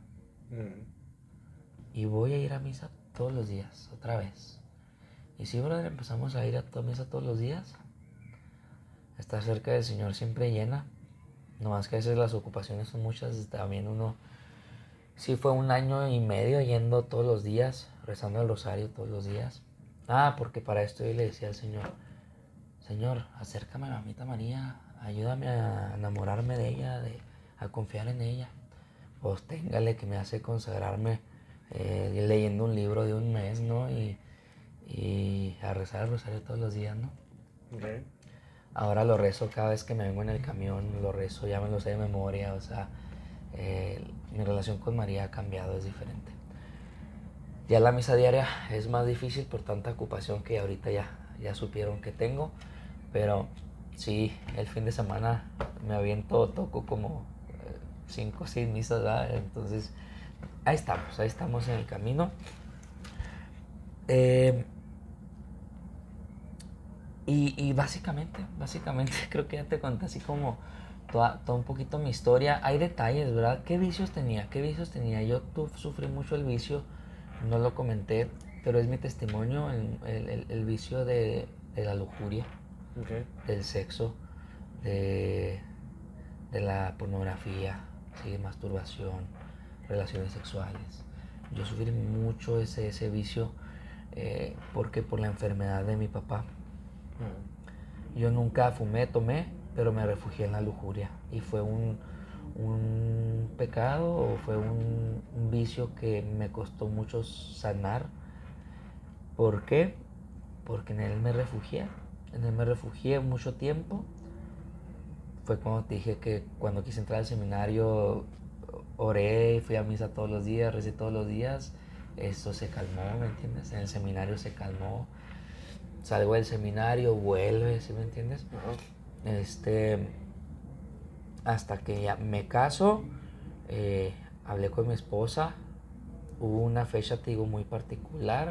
[SPEAKER 2] Y voy a ir a misa todos los días, otra vez. Y sí, brother, empezamos a ir a misa todos los días. Estar cerca del Señor siempre llena. No más que a veces las ocupaciones son muchas. También uno... Sí, fue 1 año y medio yendo todos los días, rezando el rosario todos los días. Porque para esto yo le decía al Señor, Señor, acércame a mamita María, ayúdame a enamorarme de ella, a confiar en ella. Pues téngale que me hace consagrarme leyendo un libro de un mes, ¿no? Y a rezar el rosario todos los días, ¿no?
[SPEAKER 1] Okay.
[SPEAKER 2] Ahora lo rezo cada vez que me vengo en el camión, lo rezo, ya me lo sé de memoria, o sea, mi relación con María ha cambiado, es diferente. Ya la misa diaria es más difícil por tanta ocupación que ahorita ya supieron que tengo, pero sí, el fin de semana me aviento, toco como 5 o 6 misas, ¿verdad? Entonces ahí estamos en el camino. Y básicamente creo que ya te conté así como toda un poquito mi historia. Hay detalles, ¿verdad? ¿Qué vicios tenía? Yo sufrí mucho el vicio, no lo comenté, pero es mi testimonio, el vicio de la lujuria,
[SPEAKER 1] Okay.
[SPEAKER 2] del sexo, de la pornografía, ¿sí? Masturbación, relaciones sexuales. Yo sufrí mucho ese vicio porque por la enfermedad de mi papá. Yo nunca fumé, tomé, pero me refugié en la lujuria. Y fue un pecado o fue un vicio que me costó mucho sanar. ¿Por qué? Porque en él me refugié. En él me refugié mucho tiempo. Fue cuando te dije que cuando quise entrar al seminario oré, fui a misa todos los días, recé todos los días. Eso se calmó, ¿me entiendes? En el seminario se calmó. Salgo del seminario, vuelve, ¿sí me entiendes? Uh-huh. Hasta que ya me caso, hablé con mi esposa. Hubo una fecha, te digo, muy particular,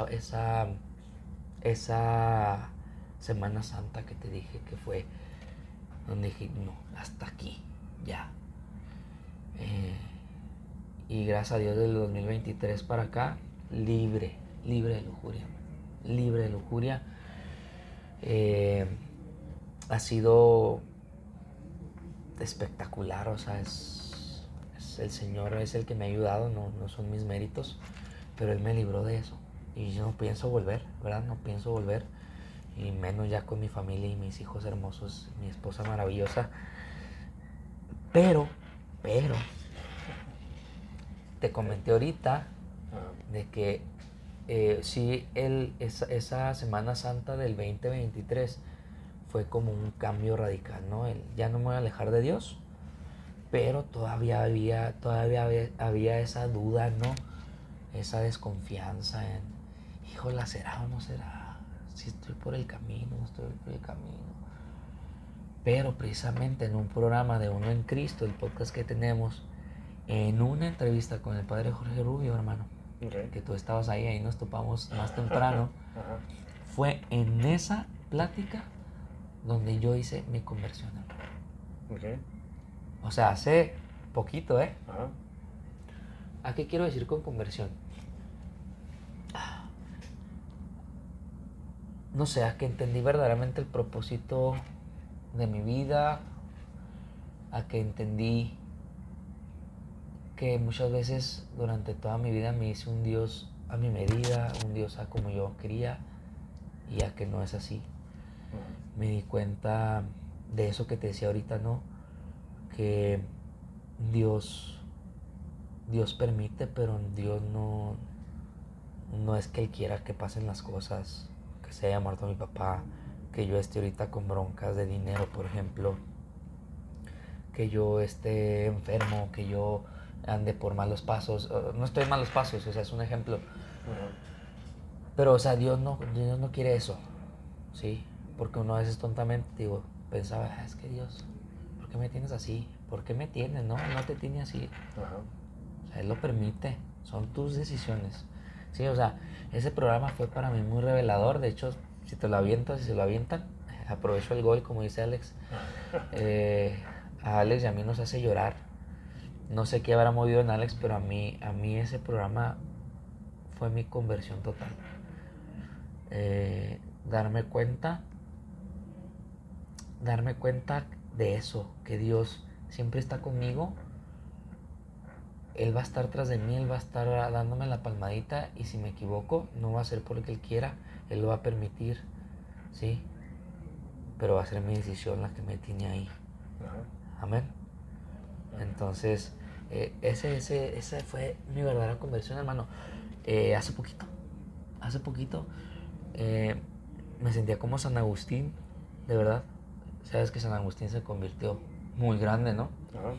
[SPEAKER 2] esa Semana Santa que te dije que fue donde dije, no, hasta aquí, ya. Y gracias a Dios del 2023 para acá, libre de lujuria. Libre de lujuria. Ha sido espectacular, o sea, es el Señor es el que me ha ayudado, no son mis méritos, pero Él me libró de eso. Y yo no pienso volver, ¿verdad? No pienso volver, y menos ya con mi familia y mis hijos hermosos, mi esposa maravillosa. Pero, te comenté ahorita de que sí, esa Semana Santa del 2023 fue como un cambio radical, ¿no? Ya no me voy a alejar de Dios, pero todavía había esa duda, ¿no? Esa desconfianza en, híjola, ¿será o no será? Si estoy por el camino, no estoy por el camino. Pero precisamente en un programa de Uno en Cristo, el podcast que tenemos, en una entrevista con el padre Jorge Rubio, hermano, okay, que tú estabas ahí nos topamos más temprano, fue en esa plática donde yo hice mi conversión, hermano.
[SPEAKER 1] Okay.
[SPEAKER 2] O sea, hace poquito, ¿eh?
[SPEAKER 1] Ajá.
[SPEAKER 2] ¿A qué quiero decir con conversión? No sé, a que entendí verdaderamente el propósito de mi vida, a que entendí que muchas veces durante toda mi vida me hice un Dios a mi medida, un Dios a como yo quería, y a que no es así. Me di cuenta de eso que te decía ahorita, ¿no? Que Dios permite, pero Dios no es que Él quiera que pasen las cosas, que se haya muerto mi papá, que yo esté ahorita con broncas de dinero, por ejemplo, que yo esté enfermo, que yo ande por malos pasos. No estoy en malos pasos, o sea, es un ejemplo. Pero, o sea, Dios no quiere eso, ¿sí? Porque uno a veces tontamente, digo, pensaba, es que Dios, ¿por qué me tienes así? ¿Por qué me tienes? No, no te tiene así.
[SPEAKER 1] Ajá.
[SPEAKER 2] O sea, Él lo permite, son tus decisiones. Sí, o sea, ese programa fue para mí muy revelador. De hecho, si te lo avientas y se lo avientan, aprovecho el gol, como dice Alex. A Alex y a mí nos hace llorar. No sé qué habrá movido en Alex, pero a mí ese programa fue mi conversión total. Darme cuenta de eso, que Dios siempre está conmigo. Él va a estar tras de mí, Él va a estar dándome la palmadita, y si me equivoco, no va a ser porque Él quiera, Él lo va a permitir, ¿sí? Pero va a ser mi decisión la que me tiene ahí.
[SPEAKER 1] Ajá.
[SPEAKER 2] Amén. Entonces, esa fue mi verdadera conversión, hermano. Hace poquito, me sentía como San Agustín, de verdad. Sabes que San Agustín se convirtió muy grande, ¿no?
[SPEAKER 1] Ajá.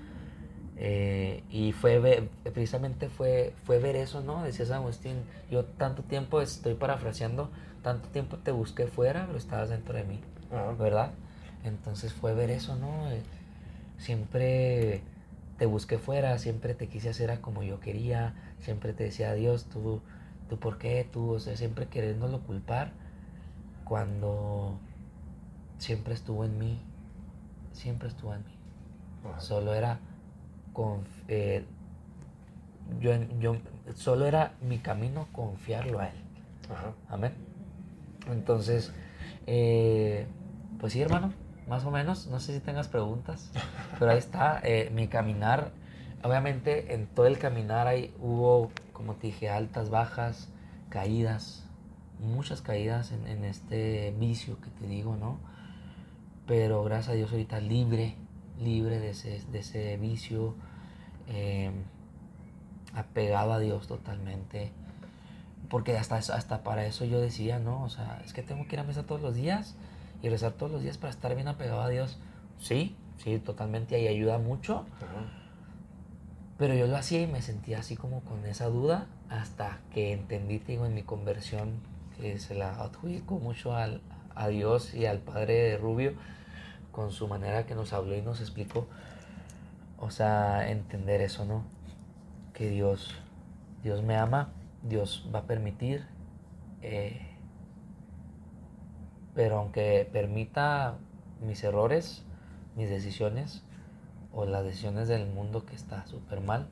[SPEAKER 2] Y precisamente fue ver eso, ¿no? Decía San Agustín, yo tanto tiempo, estoy parafraseando, tanto tiempo te busqué fuera, pero estabas dentro de mí,
[SPEAKER 1] Ajá.
[SPEAKER 2] ¿verdad? Entonces fue ver eso, ¿no? Siempre te busqué fuera, siempre te quise hacer a como yo quería, siempre te decía, Dios, tú ¿por qué? Tú, o sea, siempre queriéndolo culpar, cuando siempre estuvo en mí, siempre estuvo en mí.
[SPEAKER 1] Ajá.
[SPEAKER 2] Solo era yo solo era mi camino confiarlo a Él.
[SPEAKER 1] Ajá.
[SPEAKER 2] Amén. Entonces, pues sí, hermano, más o menos, no sé si tengas preguntas, pero ahí está, mi caminar. Obviamente en todo el caminar hubo, como te dije, altas, bajas, caídas, muchas caídas en este vicio que te digo, ¿no? Pero gracias a Dios ahorita libre de ese vicio, eh, apegado a Dios totalmente. Porque hasta para eso yo decía, ¿no? O sea, es que tengo que ir a misa todos los días y rezar todos los días para estar bien apegado a Dios. Sí, totalmente, y ayuda mucho.
[SPEAKER 1] Ajá.
[SPEAKER 2] Pero yo lo hacía y me sentía así como con esa duda, hasta que entendí, te digo, en mi conversión, que se la adjudico mucho a Dios y al Padre de Rubio, con su manera que nos habló y nos explicó. O sea, entender eso, ¿no? Que Dios me ama, Dios va a permitir, pero aunque permita mis errores, mis decisiones, o las decisiones del mundo que está súper mal,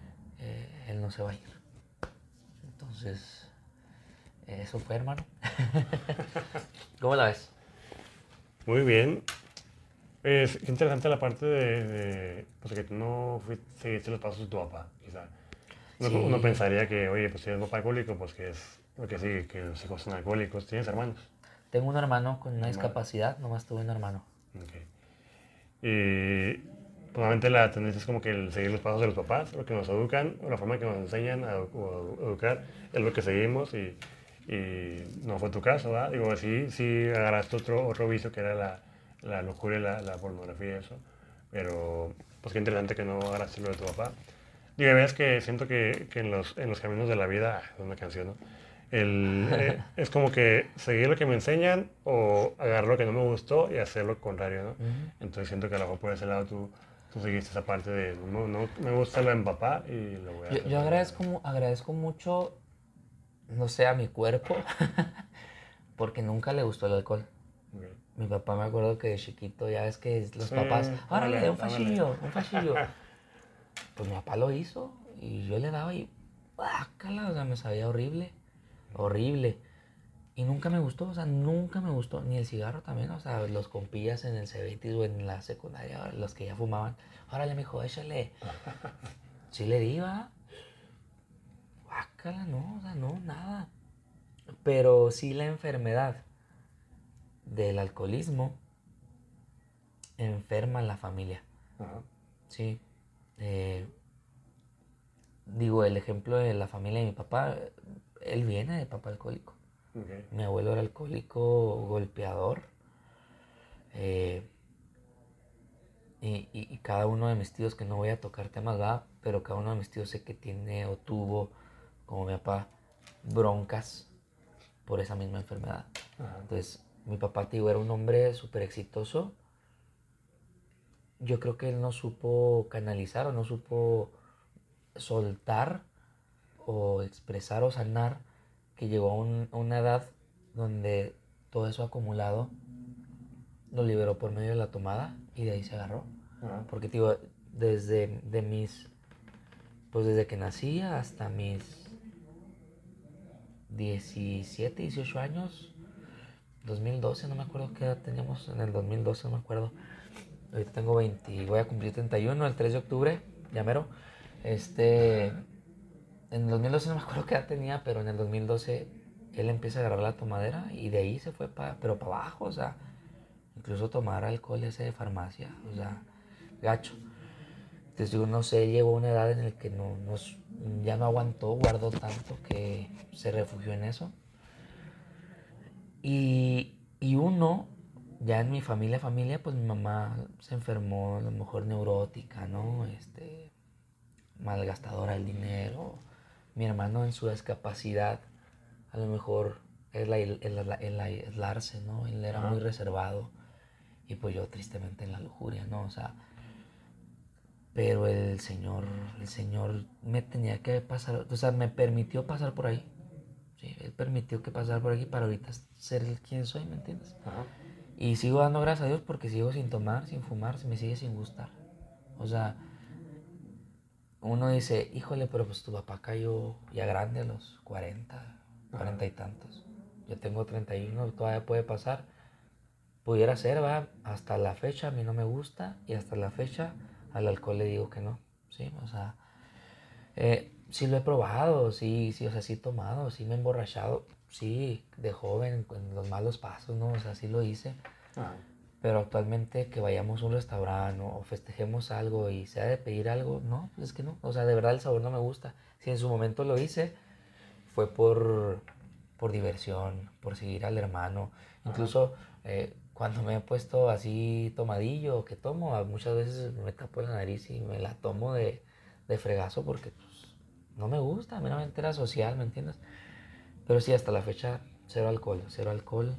[SPEAKER 2] Él no se va a ir. Entonces, eso fue, hermano. ¿Cómo la ves?
[SPEAKER 1] Muy bien. Es interesante la parte pues que tú no seguiste los pasos de tu papá, quizá. Uno
[SPEAKER 2] Sí,
[SPEAKER 1] pensaría que, oye, pues si eres papá alcohólico, pues que es lo que sigue, que los hijos son alcohólicos. ¿Tienes hermanos?
[SPEAKER 2] tengo un hermano con una
[SPEAKER 1] Hermana.
[SPEAKER 2] discapacidad, nomás tuve un hermano.
[SPEAKER 1] Ok. Y probablemente la tendencia es como que el seguir los pasos de los papás, lo que nos educan, o la forma que nos enseñan a educar, es lo que seguimos, y no fue tu caso, ¿verdad? Digo, sí agarraste otro vicio que era la locura y la pornografía y eso, pero pues qué interesante que no agarraste lo de tu papá. Digo, ves que siento que en los caminos de la vida, es una canción, ¿no? Es como que seguir lo que me enseñan o agarrar lo que no me gustó y hacer lo contrario, ¿no?
[SPEAKER 2] Ujú.
[SPEAKER 1] Entonces siento que a lo mejor por ese lado tú seguiste esa parte de no me gusta lo de mi papá y lo voy a hacer.
[SPEAKER 2] Yo agradezco mucho, no sé, a mi cuerpo, porque nunca le gustó el alcohol.
[SPEAKER 1] Okay.
[SPEAKER 2] Mi papá, me acuerdo que de chiquito, ya ves que los
[SPEAKER 1] Sí,
[SPEAKER 2] papás, órale, un
[SPEAKER 1] dámele.
[SPEAKER 2] fachillo, un fachillo. Pues mi papá lo hizo y yo le daba y ¡bácala! O sea, me sabía horrible, horrible. Y nunca me gustó, o sea, nunca me gustó. Ni el cigarro también, o sea, los compillas en el Cebetis o en la secundaria, los que ya fumaban. Órale, mijo, échale. Sí le di, va. Bácala, no, o sea, no, nada. Pero sí, la enfermedad del alcoholismo enferma a la familia.
[SPEAKER 1] Ajá.
[SPEAKER 2] Sí. Eh, Digo, el ejemplo de la familia de mi papá, él viene de papá alcohólico.
[SPEAKER 1] Okay.
[SPEAKER 2] Mi abuelo era alcohólico, golpeador. eh, y cada uno de mis tíos, que no voy a tocar temas, ¿verdad? Pero cada uno de mis tíos sé que tiene o tuvo, como mi papá, broncas por esa misma enfermedad.
[SPEAKER 1] Ajá.
[SPEAKER 2] Entonces, mi papá, te digo, era un hombre súper exitoso. Yo creo que él no supo canalizar o no supo soltar o expresar o sanar, que llegó a una edad donde todo eso acumulado lo liberó por medio de la tomada y de ahí se agarró. Porque te digo, desde que nací hasta mis 17, 18 años, 2012, no me acuerdo qué edad teníamos en el 2012, no me acuerdo. Ahorita tengo 20, voy a cumplir 31 el 3 de octubre, ya mero. En el 2012 no me acuerdo qué edad tenía, pero en el 2012 él empieza a agarrar la tomadera y de ahí se fue pero para abajo, o sea, incluso tomar alcohol ese de farmacia, o sea, gacho. Entonces yo no sé, llegó una edad en la que ya no aguantó, guardó tanto que se refugió en eso. Y uno, ya en mi familia, pues mi mamá se enfermó, a lo mejor neurótica, ¿no? Malgastadora del dinero. Mi hermano en su discapacidad, a lo mejor el aislarse, ¿no? Él era muy reservado. Y pues yo tristemente en la lujuria, ¿no? O sea, pero el Señor me tenía que pasar, o sea, me permitió pasar por ahí. Sí, Él permitió que pasara por aquí para ahorita ser el quien soy, ¿me entiendes? Y sigo dando gracias a Dios porque sigo sin tomar, sin fumar, me sigue sin gustar. O sea, uno dice, híjole, pero pues tu papá cayó ya grande a los 40 y tantos. Yo tengo 31, todavía puede pasar. Pudiera ser, va, hasta la fecha a mí no me gusta y hasta la fecha al alcohol le digo que no. Sí, o sea, sí lo he probado, sí, o sea, sí he tomado, sí me he emborrachado, sí, de joven, en los malos pasos, ¿no? O sea, sí lo hice. Pero actualmente que vayamos a un restaurante o festejemos algo y sea de pedir algo, no, pues es que no. O sea, de verdad el sabor no me gusta. Si en su momento lo hice, fue por diversión, por seguir al hermano. Incluso cuando me he puesto así tomadillo, que tomo, muchas veces me tapo la nariz y me la tomo de fregazo porque pues, no me gusta, meramente era social, ¿me entiendes? Pero sí, hasta la fecha, cero alcohol, cero alcohol.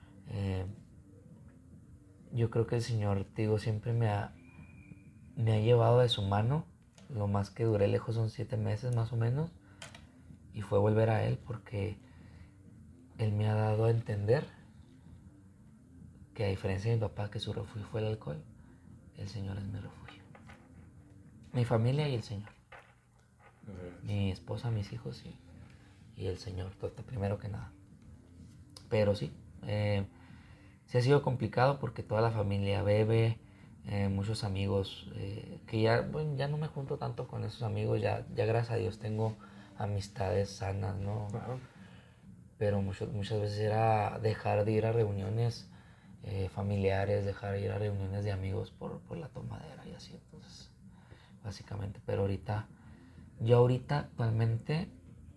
[SPEAKER 2] Yo creo que el Señor, te digo, siempre me ha llevado de su mano. Lo más que duré lejos son 7 meses más o menos. Y fue volver a Él porque Él me ha dado a entender que a diferencia de mi papá, que su refugio fue el alcohol, el Señor es mi refugio. Mi familia y el Señor. Mi esposa, mis hijos y el Señor, primero que nada. Pero sí, sí ha sido complicado porque toda la familia bebe, muchos amigos, que ya, bueno, ya no me junto tanto con esos amigos, ya gracias a Dios tengo amistades sanas, ¿no? Pero muchas veces era dejar de ir a reuniones familiares, dejar de ir a reuniones de amigos por la tomadera y así, entonces, básicamente. Pero yo ahorita actualmente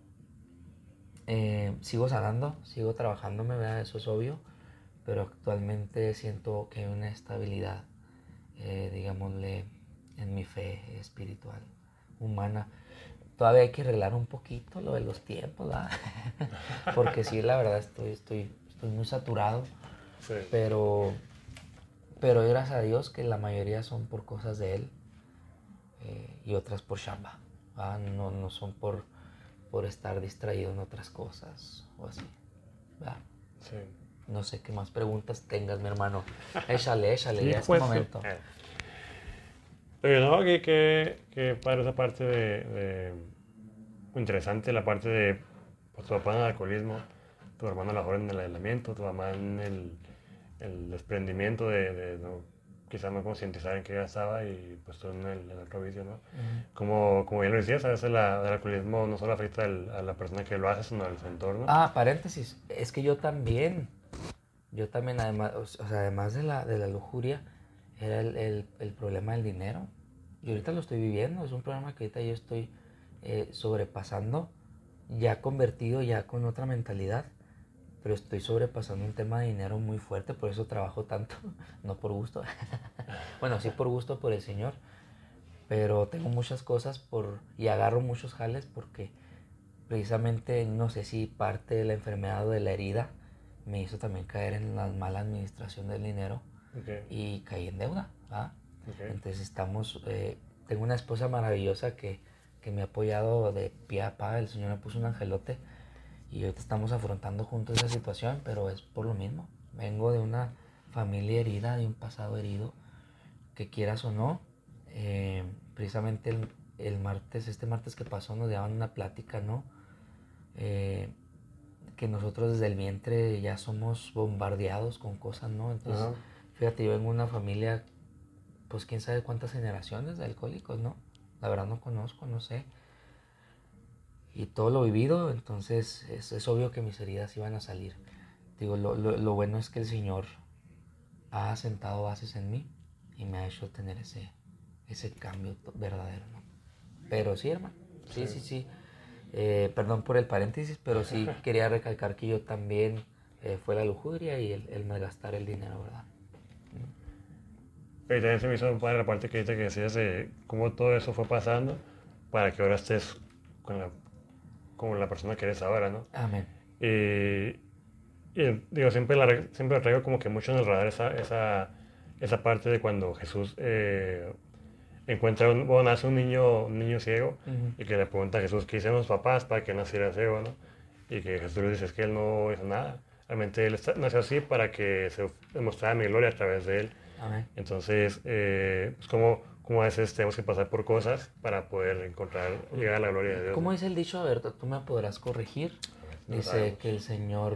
[SPEAKER 2] sigo sanando, sigo trabajándome, ¿verdad? Eso es obvio, pero actualmente siento que hay una estabilidad, digámosle, en mi fe espiritual, humana. Todavía hay que arreglar un poquito lo de los tiempos, ¿verdad? Porque sí, la verdad estoy muy saturado,
[SPEAKER 1] Sí.
[SPEAKER 2] pero gracias a Dios que la mayoría son por cosas de Él y otras por chamba, ¿verdad? No son por estar distraído en otras cosas o así, ¿verdad?
[SPEAKER 1] Sí.
[SPEAKER 2] No sé qué más preguntas tengas, mi hermano. Échale,
[SPEAKER 1] Sí,
[SPEAKER 2] ya es tu
[SPEAKER 1] pues,
[SPEAKER 2] momento.
[SPEAKER 1] Oye, no, que padre esa parte interesante la parte de pues, tu papá en el alcoholismo, tu hermano a lo mejor en el aislamiento, tu mamá en el desprendimiento no, quizás no concientizar en qué ya estaba y pues tú en el otro vicio, ¿no? Como ya lo decías, a veces el alcoholismo no solo afecta a la persona que lo hace, sino al su entorno.
[SPEAKER 2] Paréntesis, es que yo también además, o sea, además de la lujuria, era el problema del dinero. Y ahorita lo estoy viviendo, es un problema que ahorita yo estoy sobrepasando, ya convertido, ya con otra mentalidad, pero estoy sobrepasando un tema de dinero muy fuerte, por eso trabajo tanto, no por gusto. Bueno, sí por gusto por el Señor, pero tengo muchas cosas y agarro muchos jales porque precisamente no sé si parte de la enfermedad o de la herida me hizo también caer en la mala administración del dinero y caí en deuda, ¿va? Entonces tengo una esposa maravillosa que me ha apoyado de pie a pa. El Señor me puso un angelote y ahorita estamos afrontando juntos esa situación, pero es por lo mismo. Vengo de una familia herida, de un pasado herido, que quieras o no, precisamente este martes que pasó nos daban una plática, ¿no? Que nosotros desde el vientre ya somos bombardeados con cosas, ¿no? Entonces, fíjate, yo vengo de una familia, pues quién sabe cuántas generaciones de alcohólicos, ¿no? La verdad no conozco, no sé. Y todo lo vivido, entonces es obvio que mis heridas iban a salir. Digo, lo bueno es que el Señor ha asentado bases en mí y me ha hecho tener ese cambio verdadero, ¿no? Pero sí, hermano, sí. Perdón por el paréntesis, pero sí quería recalcar que yo también fue la lujuria y el malgastar el dinero, ¿verdad?
[SPEAKER 1] Y también se me hizo un padre la parte que decías de cómo todo eso fue pasando para que ahora estés como la persona que eres ahora, ¿no?
[SPEAKER 2] Amén.
[SPEAKER 1] Y digo, siempre lo traigo como que mucho en el radar esa parte de cuando Jesús nace un niño ciego y que le pregunta a Jesús qué hicieron los papás para que naciera ciego, ¿no? Y que Jesús le dice es que él no hizo nada. Realmente él nació así para que se demostrara mi gloria a través de él.
[SPEAKER 2] Amén.
[SPEAKER 1] Entonces, pues como a veces tenemos que pasar por cosas para poder llegar a la gloria de Dios.
[SPEAKER 2] ¿Cómo dice el dicho? A ver, tú me podrás corregir. Dice que el Señor,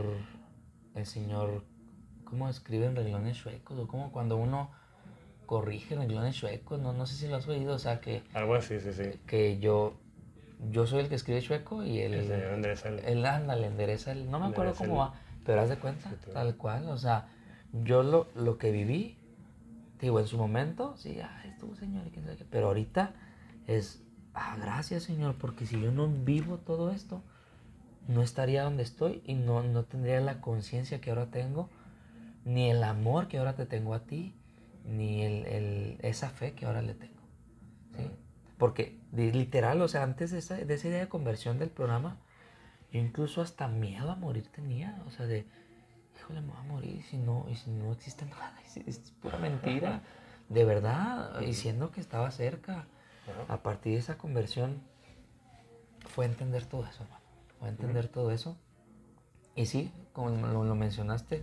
[SPEAKER 2] ¿cómo escribe en renglones chuecos? O como cuando uno corrige en renglones chuecos, no sé si lo has oído, o sea que...
[SPEAKER 1] Algo así, sí.
[SPEAKER 2] Que yo soy el que escribe chueco y él
[SPEAKER 1] endereza
[SPEAKER 2] endereza el... No me acuerdo cómo va, pero haz de cuenta, tal cual, o sea, yo lo que viví, digo, en su momento, sí, estuvo Señor, y quién sabe qué, pero ahorita es, gracias Señor, porque si yo no vivo todo esto, no estaría donde estoy y no tendría la conciencia que ahora tengo, ni el amor que ahora te tengo a ti, ni esa fe que ahora le tengo, ¿sí? Porque literal, o sea, antes de esa idea de conversión del programa, yo incluso hasta miedo a morir tenía, o sea, híjole, me voy a morir y si no existe nada, es pura mentira, de verdad, diciendo que estaba cerca. A partir de esa conversión fue entender todo eso, hermano, fue entender todo eso. Y sí, como lo mencionaste,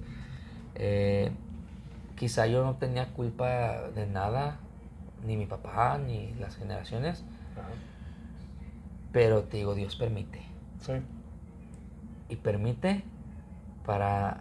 [SPEAKER 2] quizá yo no tenía culpa de nada, ni mi papá, ni las generaciones, pero te digo, Dios permite.
[SPEAKER 1] Sí.
[SPEAKER 2] Y permite para,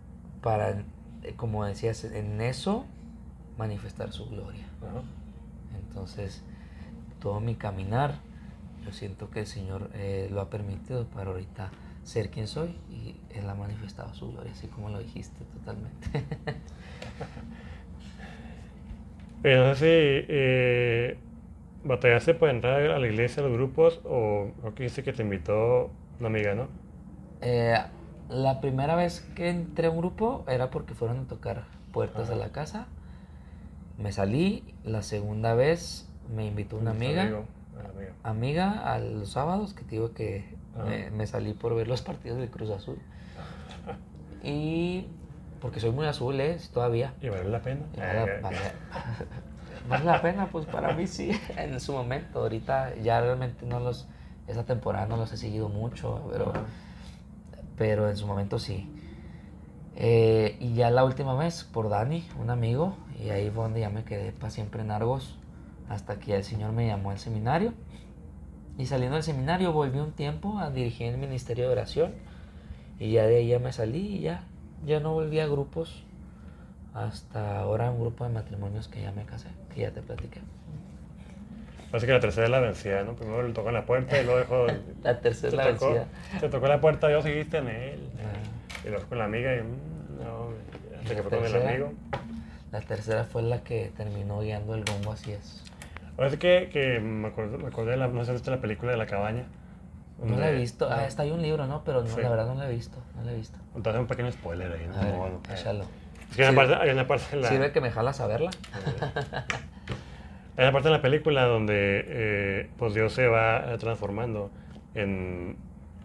[SPEAKER 2] como decías, en eso manifestar su gloria. Entonces, todo mi caminar, yo siento que el Señor lo ha permitido para ahorita ser quien soy y Él ha manifestado su gloria, así como lo dijiste totalmente.
[SPEAKER 1] Pero no sé si batallaste para entrar a la iglesia, a los grupos, o creo que dijiste que te invitó una amiga, ¿no?
[SPEAKER 2] La primera vez que entré a un grupo era porque fueron a tocar puertas de la casa. Me salí. La segunda vez me invitó una amiga a los sábados, que te digo que me salí por ver los partidos del Cruz Azul. Y porque soy muy azul, todavía.
[SPEAKER 1] ¿Y vale la pena?
[SPEAKER 2] Vale la pena, pues para mí sí, en su momento. Ahorita ya realmente esa temporada no los he seguido mucho, pero en su momento sí. Y ya la última vez por Dani, un amigo, y ahí fue donde ya me quedé para siempre en Argos, hasta que ya el Señor me llamó al seminario. Y saliendo del seminario volví un tiempo a dirigir el ministerio de oración, y ya de ahí ya me salí y ya no volví a grupos, hasta ahora un grupo de matrimonios que ya me casé, que ya te platiqué.
[SPEAKER 1] Parece que la tercera es la vencida, ¿no? Primero le tocó en la puerta y luego dejó...
[SPEAKER 2] La tercera es la vencida.
[SPEAKER 1] Se tocó la puerta, yo seguiste en él. Y luego con la amiga y... No, hasta que fue con el amigo.
[SPEAKER 2] La tercera fue la que terminó guiando el rumbo, así es.
[SPEAKER 1] Ahora sí que me acordé de no sé si viste la película de La Cabaña.
[SPEAKER 2] No la he visto. Está ahí un libro, ¿no? Pero no, sí. La verdad no la he visto.
[SPEAKER 1] Entonces un pequeño spoiler ahí, ¿no?
[SPEAKER 2] A ver, échalo.
[SPEAKER 1] Es que hay una parte en la...
[SPEAKER 2] ¿Sirve que me jalas a verla?
[SPEAKER 1] Hay una parte en la película donde pues Dios se va transformando en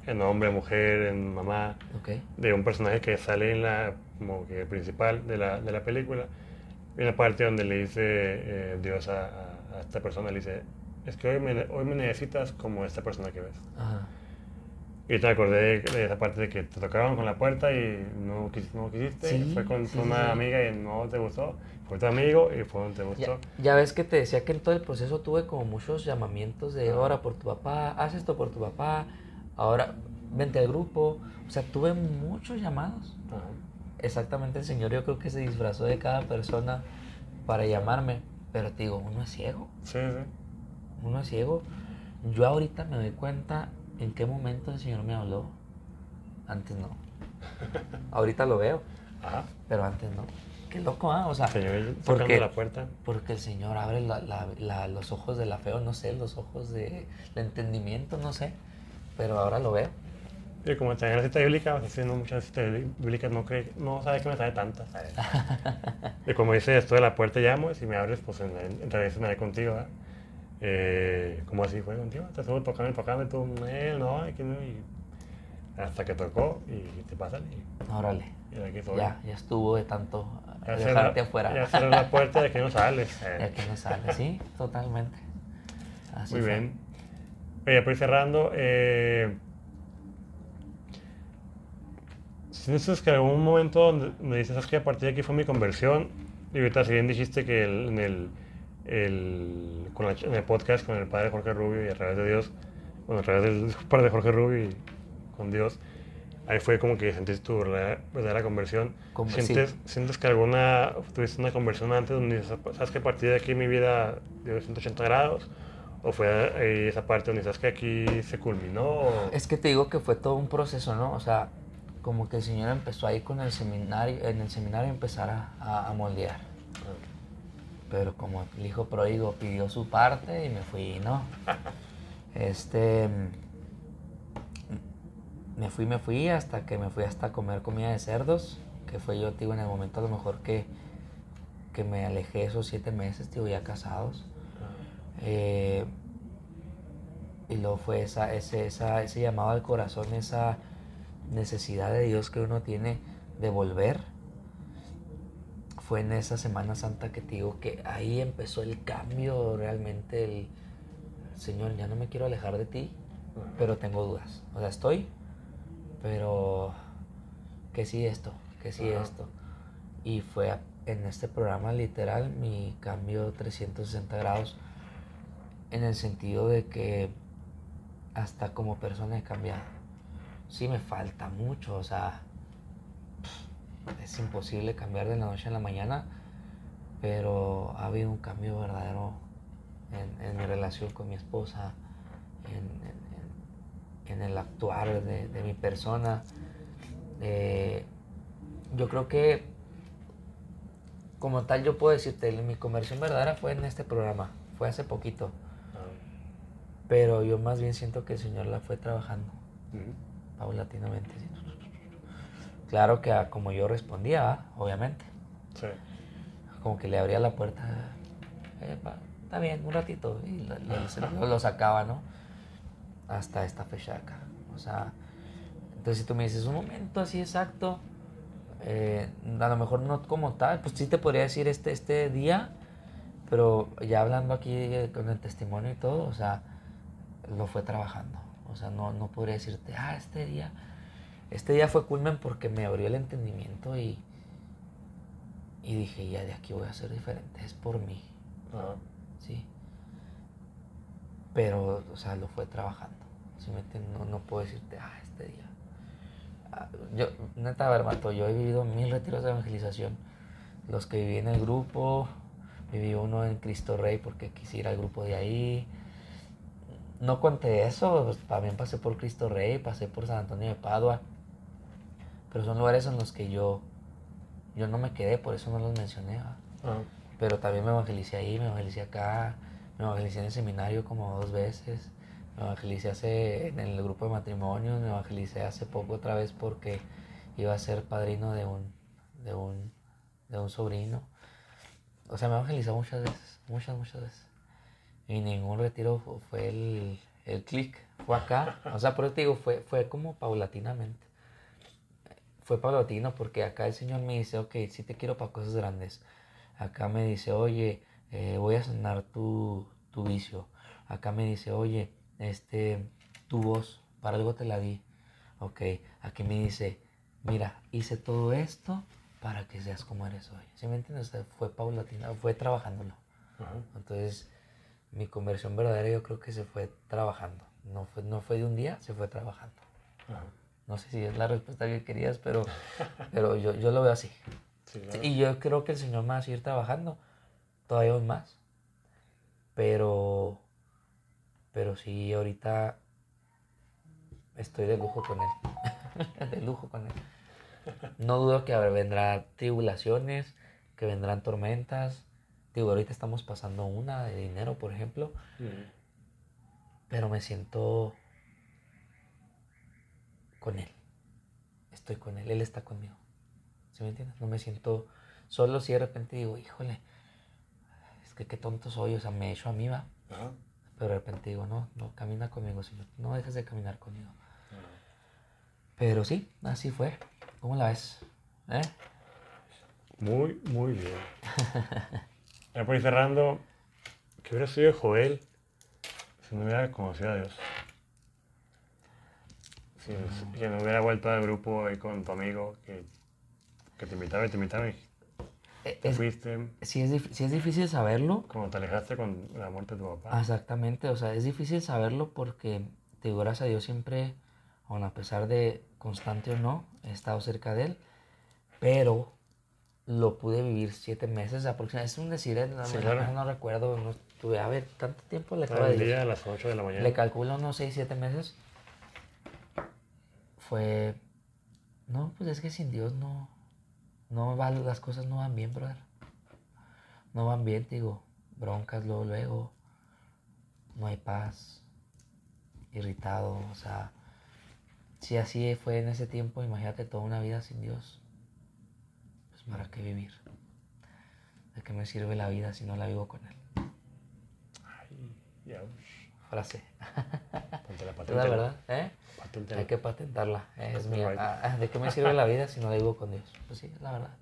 [SPEAKER 1] en hombre, mujer, en mamá,
[SPEAKER 2] Ok.
[SPEAKER 1] de un personaje que sale en la, como que principal de la película. Hay una parte donde le dice Dios a esta persona, le dice, es que hoy me necesitas como esta persona que ves.
[SPEAKER 2] Ajá.
[SPEAKER 1] Y te acordé de esa parte de que te tocaron con la puerta y no quisiste, fue
[SPEAKER 2] Sí,
[SPEAKER 1] con
[SPEAKER 2] sí, sí,
[SPEAKER 1] una
[SPEAKER 2] sí.
[SPEAKER 1] amiga y no te gustó, fue tu amigo y fue donde te
[SPEAKER 2] Ya,
[SPEAKER 1] gustó.
[SPEAKER 2] ya ves que te decía que en todo el proceso tuve como muchos llamamientos de
[SPEAKER 1] Ajá.
[SPEAKER 2] ora por tu papá, haz esto por tu papá, ahora vente al grupo. O sea, tuve muchos llamados.
[SPEAKER 1] Ajá.
[SPEAKER 2] Exactamente, el Señor yo creo que se disfrazó de cada persona para llamarme. Pero te digo, uno es ciego,
[SPEAKER 1] Sí, sí.
[SPEAKER 2] uno es ciego. Yo ahorita me doy cuenta en qué momento el Señor me habló. Antes no. Ahorita lo veo,
[SPEAKER 1] Ajá.
[SPEAKER 2] pero antes no. Qué loco, ¿ah? O sea,
[SPEAKER 1] Señor tocando
[SPEAKER 2] porque,
[SPEAKER 1] la puerta.
[SPEAKER 2] porque el Señor abre los ojos de la fe, o no sé, los ojos del entendimiento, no sé. Pero ahora lo veo.
[SPEAKER 1] Y como está en la cita bíblica, haciendo muchas citas bíblicas, no sabe que me sabe tantas. ¿Sabes? Y como dice esto de la puerta llamo, y si me abres, pues entraré cenaré contigo. ¿Verdad? ¿Cómo así fue contigo? Te estuvo tocando y tú, no, aquí no. Y hasta que tocó y te pasan
[SPEAKER 2] Órale.
[SPEAKER 1] y aquí estoy.
[SPEAKER 2] Ya estuvo de tanto
[SPEAKER 1] Ya
[SPEAKER 2] dejarte afuera.
[SPEAKER 1] Ya cerré la puerta de que no sales.
[SPEAKER 2] Ya que no sale, sí, totalmente. Así
[SPEAKER 1] Muy
[SPEAKER 2] fue.
[SPEAKER 1] bien. Oye, pues cerrando, ¿sientes que algún momento donde me dices, sabes que a partir de aquí fue mi conversión? Y ahorita si bien dijiste que en el podcast con el padre Jorge Rubio y a través de Dios, bueno, a través del padre Jorge Rubio y con Dios, ahí fue como que sentiste tu verdadera conversión.
[SPEAKER 2] Sí.
[SPEAKER 1] ¿Sientes que tuviste una conversión antes donde dices, sabes que a partir de aquí mi vida dio 180 grados? ¿O fue ahí esa parte donde sabes que aquí se culminó?
[SPEAKER 2] Es que te digo que fue todo un proceso, ¿no? O sea, como que el Señor empezó ahí con el seminario, en el seminario empezar a moldear. Pero como el hijo pródigo pidió su parte y me fui, ¿no? Me fui hasta que me fui hasta comer comida de cerdos, que fue yo, tío, en el momento a lo mejor que me alejé esos 7 meses, tío, ya casados. Y luego fue ese llamado al corazón, esa necesidad de Dios que uno tiene de volver. Fue en esa Semana Santa que te digo que ahí empezó el cambio realmente. El Señor, ya no me quiero alejar de ti, pero tengo dudas. O sea, estoy, pero que sí esto, que sí esto. Y fue en este programa literal mi cambio 360 grados, en el sentido de que hasta como persona he cambiado. Sí me falta mucho, o sea, es imposible cambiar de la noche a la mañana, pero ha habido un cambio verdadero en mi relación con mi esposa, en el actuar de mi persona. Yo creo que como tal yo puedo decirte, mi conversión verdadera fue en este programa, fue hace poquito. Pero yo más bien siento que el Señor la fue trabajando paulatinamente. ¿Sí? Claro que como yo respondía, obviamente.
[SPEAKER 1] Sí.
[SPEAKER 2] Como que le abría la puerta. Está bien, un ratito. Y lo sacaba, ¿no? Hasta esta fecha de acá. O sea, entonces si tú me dices un momento así exacto, a lo mejor no como tal, pues sí te podría decir este día, pero ya hablando aquí con el testimonio y todo, o sea, lo fue trabajando. O sea, no podría decirte, este día fue culmen porque me abrió el entendimiento y dije, ya de aquí voy a ser diferente, es por mí. Sí. Pero, o sea, lo fue trabajando. ¿Sí me entiendes? No puedo decirte, este día. Yo, neta, hermano, yo he vivido 1000 retiros de evangelización. Los que viví en el grupo, viví uno en Cristo Rey porque quise ir al grupo de ahí. No conté eso, pues, también pasé por Cristo Rey, pasé por San Antonio de Padua. Pero son lugares en los que yo no me quedé, por eso no los mencioné. Pero también me evangelicé ahí, me evangelicé acá, me evangelicé en el seminario como 2 veces, me evangelicé en el grupo de matrimonios, me evangelicé hace poco otra vez porque iba a ser padrino de un sobrino. O sea, me evangelizó muchas veces, muchas veces. Y ningún retiro fue el clic, fue acá. O sea, por eso te digo, fue como paulatinamente. Fue paulatino porque acá el Señor me dice, ok, sí te quiero para cosas grandes. Acá me dice, oye, voy a sanar tu vicio. Acá me dice, oye, tu voz, para algo te la di. Ok, aquí me dice, mira, hice todo esto para que seas como eres hoy. ¿Sí me entiendes? O sea, fue paulatina, fue trabajándolo.
[SPEAKER 1] Ajá.
[SPEAKER 2] Entonces, mi conversión verdadera yo creo que se fue trabajando. No fue de un día, se fue trabajando.
[SPEAKER 1] Ajá.
[SPEAKER 2] No sé si es la respuesta que querías, pero yo lo veo así.
[SPEAKER 1] Sí, claro.
[SPEAKER 2] Y yo creo que el Señor me va a seguir trabajando todavía aún más. Pero sí, ahorita estoy de lujo con Él. De lujo con Él. No dudo que vendrán tribulaciones, que vendrán tormentas. Digo, ahorita estamos pasando una de dinero, por ejemplo. Pero me siento con Él. Estoy con Él. Él está conmigo. ¿Sí me entiendes? No me siento solo si de repente digo, híjole, es que qué tonto soy. O sea, me echo a mí, va.
[SPEAKER 1] Ajá.
[SPEAKER 2] Pero de repente digo, no, camina conmigo, Señor. No dejes de caminar conmigo.
[SPEAKER 1] Ajá.
[SPEAKER 2] Pero sí, así fue. ¿Cómo la ves?
[SPEAKER 1] Muy, muy bien. Ya por ir cerrando, ¿qué hubiera sido Joel si no hubiera conocido a Dios? Si no hubiera vuelto al grupo ahí con tu amigo que te invitaba y te fuiste,
[SPEAKER 2] Sí es difícil saberlo.
[SPEAKER 1] como te alejaste con la muerte de tu papá.
[SPEAKER 2] Exactamente, o sea, es difícil saberlo porque, te digo, gracias a Dios siempre, aun a pesar de constante o no, he estado cerca de Él, pero lo pude vivir 7 meses aproximadamente. Es un decir,
[SPEAKER 1] Sí, claro.
[SPEAKER 2] no recuerdo, no estuve, a ver, tanto tiempo le
[SPEAKER 1] Todo
[SPEAKER 2] acaba de
[SPEAKER 1] el
[SPEAKER 2] Dios.
[SPEAKER 1] día a las 8 de la mañana.
[SPEAKER 2] Le calculo unos 6, 7 meses. Fue, no, pues es que sin Dios las cosas no van bien, brother. No van bien, te digo, broncas luego, no hay paz, irritado, o sea, si así fue en ese tiempo, imagínate toda una vida sin Dios, pues ¿para qué vivir? ¿De qué me sirve la vida si no la vivo con Él?
[SPEAKER 1] Ay, ya.
[SPEAKER 2] Frase.
[SPEAKER 1] Ponte
[SPEAKER 2] Es la verdad,
[SPEAKER 1] Paténtela.
[SPEAKER 2] Hay que patentarla, es
[SPEAKER 1] Copyright.
[SPEAKER 2] mía. ¿De qué me sirve la vida si no la vivo con Dios? Pues sí, es la verdad.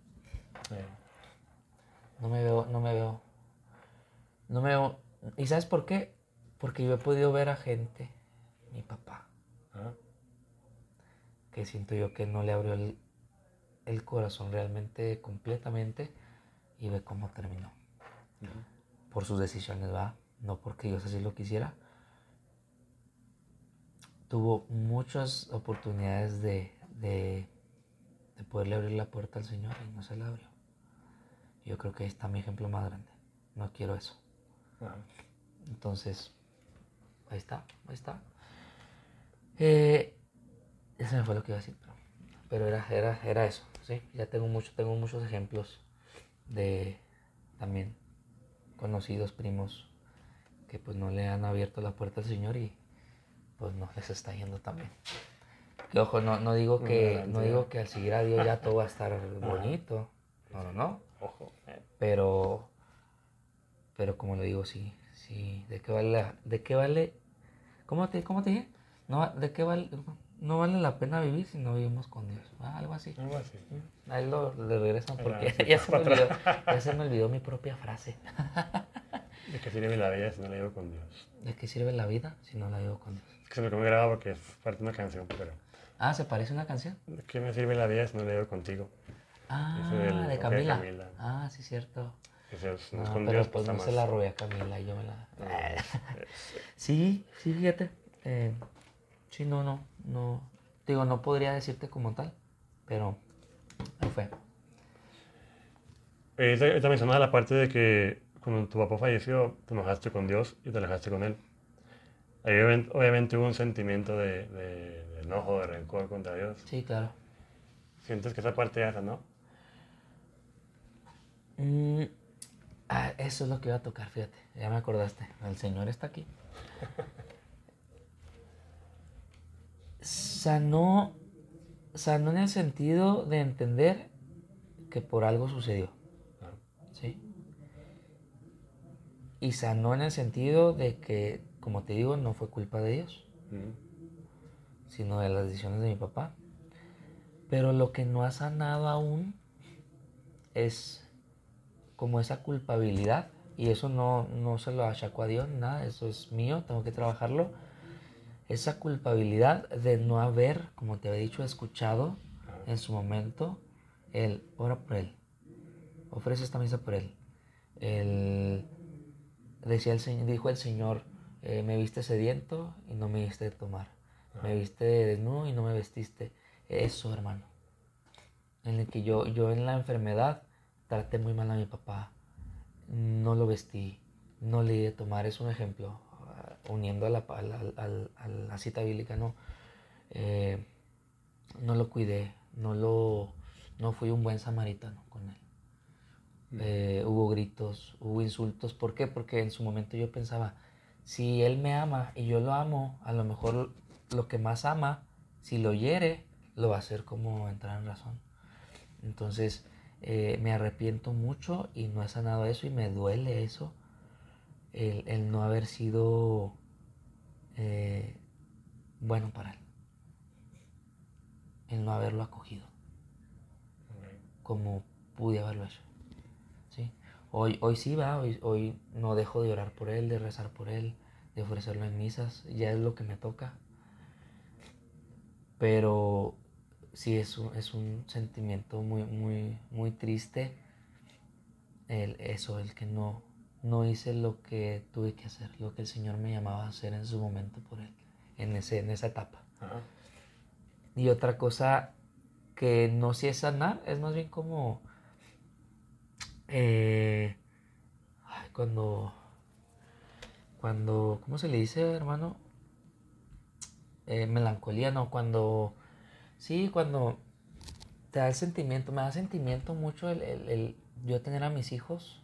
[SPEAKER 2] No me veo. ¿Y sabes por qué? Porque yo he podido ver a gente, mi papá,
[SPEAKER 1] Ajá.
[SPEAKER 2] que siento yo que no le abrió el corazón realmente, completamente, y ve cómo terminó. Por sus decisiones, ¿va? No porque Dios así lo quisiera. Tuvo muchas oportunidades de poderle abrir la puerta al Señor y no se la abrió. Yo creo que ahí está mi ejemplo más grande. No quiero eso.
[SPEAKER 1] Ajá.
[SPEAKER 2] Entonces, ahí está. Ese me fue lo que iba a decir, pero era eso, ¿sí? Ya tengo muchos ejemplos de también conocidos, primos, que pues no le han abierto la puerta al Señor y pues no les está yendo también. Que ojo, no digo que al seguir a Dios ya todo va a estar bonito. No.
[SPEAKER 1] Ojo.
[SPEAKER 2] Pero como lo digo, sí, ¿de qué vale? ¿Cómo te dije? No vale la pena vivir si no vivimos con Dios. Algo así.
[SPEAKER 1] Algo así.
[SPEAKER 2] Ahí le regresan porque
[SPEAKER 1] Sí,
[SPEAKER 2] ya se me olvidó mi propia frase.
[SPEAKER 1] ¿De qué sirve la vida si no la vivo con Dios?
[SPEAKER 2] ¿De qué sirve la vida si no la vivo con Dios?
[SPEAKER 1] Es que se me quedó muy grabado porque es parte de una canción, pero...
[SPEAKER 2] ¿Se parece una canción?
[SPEAKER 1] ¿De qué me sirve la vida si no la vivo contigo?
[SPEAKER 2] De Camila. Sí, cierto.
[SPEAKER 1] Ese no es
[SPEAKER 2] No,
[SPEAKER 1] con
[SPEAKER 2] pero
[SPEAKER 1] Dios,
[SPEAKER 2] pues no
[SPEAKER 1] más.
[SPEAKER 2] se la robé a Camila, yo me la...
[SPEAKER 1] No,
[SPEAKER 2] Sí, fíjate. Sí, no. Digo, no podría decirte como tal, pero ahí fue.
[SPEAKER 1] Ahorita mencionaba la parte de que cuando tu papá falleció, te enojaste con Dios y te alejaste con Él. Ahí obviamente hubo un sentimiento de enojo, de rencor contra Dios.
[SPEAKER 2] Sí, claro.
[SPEAKER 1] ¿Sientes que esa parte ya sanó?
[SPEAKER 2] Eso es lo que iba a tocar, fíjate. Ya me acordaste. El Señor está aquí. Sanó en el sentido de entender que por algo sucedió. ¿Sí? Y sanó en el sentido de que, como te digo, no fue culpa de Dios. sino de las decisiones de mi papá. Pero lo que no ha sanado aún es como esa culpabilidad, y eso no se lo achaco a Dios, nada, eso es mío, tengo que trabajarlo. Esa culpabilidad de no haber, como te había dicho, escuchado en su momento el ora por él, ofrece esta misa por él. Dijo el Señor, me viste sediento y no me diste de tomar, me viste desnudo y no me vestiste. Eso, hermano, en el que yo en la enfermedad traté muy mal a mi papá, no lo vestí, no le di de tomar. Es un ejemplo, uniendo a la cita bíblica, ¿no? No lo cuidé, no fui un buen samaritano con él. Hubo gritos, hubo insultos. ¿Por qué? Porque en su momento yo pensaba, si él me ama y yo lo amo, a lo mejor lo que más ama, si lo hiere, lo va a hacer como entrar en razón. Entonces me arrepiento mucho y no he sanado eso y me duele eso, el no haber sido bueno para él, el no haberlo acogido como pude haberlo hecho. ¿Sí? Hoy sí va, hoy no dejo de orar por él, de rezar por él, de ofrecerlo en misas, ya es lo que me toca. Pero sí es un sentimiento muy triste el que no hice lo que tuve que hacer, lo que el Señor me llamaba a hacer en su momento por él, en esa etapa. Ajá. Y otra cosa que no sé es sanar, es más bien como cuando ¿cómo se le dice, hermano? Melancolía, no, cuando te da el sentimiento, me da sentimiento mucho el yo tener a mis hijos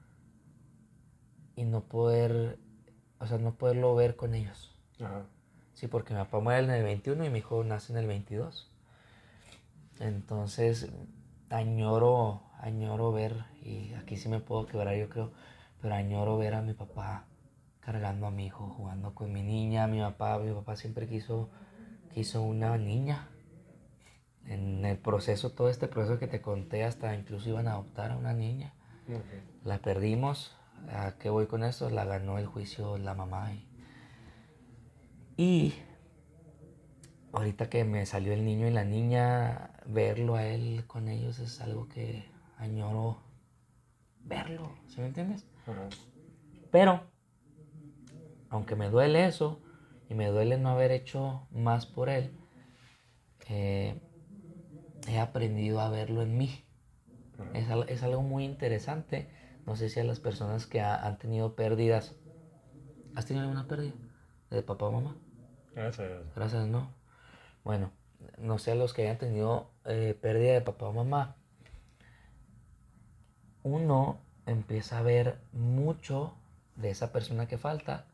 [SPEAKER 2] y no poderlo ver con ellos. Ajá. Sí, porque mi papá muere en el 21 y mi hijo nace en el 22. Entonces, añoro ver, y aquí sí me puedo quebrar yo creo, pero añoro ver a mi papá cargando a mi hijo, jugando con mi niña. Mi papá siempre quiso una niña. En el proceso, todo este proceso que te conté, hasta incluso iban a adoptar a una niña. Okay. La perdimos. ¿A qué voy con eso? La ganó el juicio la mamá. Y ahorita que me salió el niño y la niña, verlo a él con ellos es algo que añoro verlo, ¿sí me entiendes? Uh-huh. Pero, aunque me duele eso, y me duele no haber hecho más por él, he aprendido a verlo en mí. Uh-huh. Es algo muy interesante. No sé si a las personas que han tenido pérdidas, ¿has tenido alguna pérdida de papá o mamá? Gracias, no. Bueno, no sé a los que hayan tenido pérdida de papá o mamá, uno empieza a ver mucho de esa persona que falta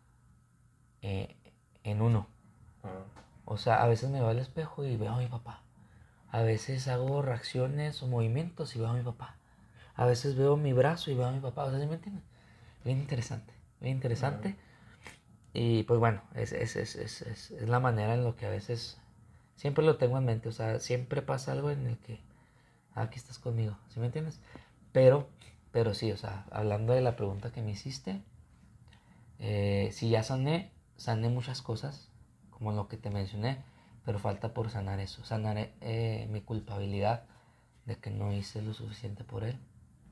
[SPEAKER 2] en uno. Uh-huh. O sea, a veces me veo al espejo y veo a mi papá. A veces hago reacciones o movimientos y veo a mi papá. A veces veo mi brazo y veo a mi papá. O sea, ¿sí me entiendes? Bien interesante, bien interesante. Uh-huh. Y pues bueno, es la manera en la que a veces siempre lo tengo en mente. O sea, siempre pasa algo en el que aquí estás conmigo, ¿sí me entiendes? Pero sí, o sea, hablando de la pregunta que me hiciste, si ya sané muchas cosas, como lo que te mencioné, pero falta por sanar eso, sanar mi culpabilidad de que no hice lo suficiente por él.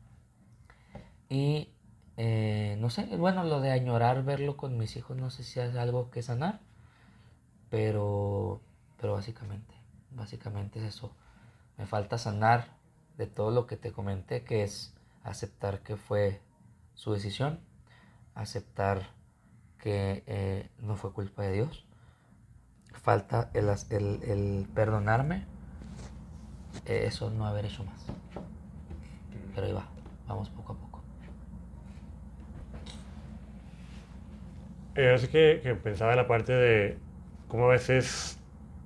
[SPEAKER 2] Y no sé, bueno, lo de añorar verlo con mis hijos, no sé si es algo que sanar, pero básicamente es eso. Me falta sanar de todo lo que te comenté, que es aceptar que fue su decisión, aceptar que no fue culpa de Dios. Falta el perdonarme, eso no haber hecho más. Pero ahí vamos poco a poco.
[SPEAKER 1] Así que pensaba en la parte de cómo a veces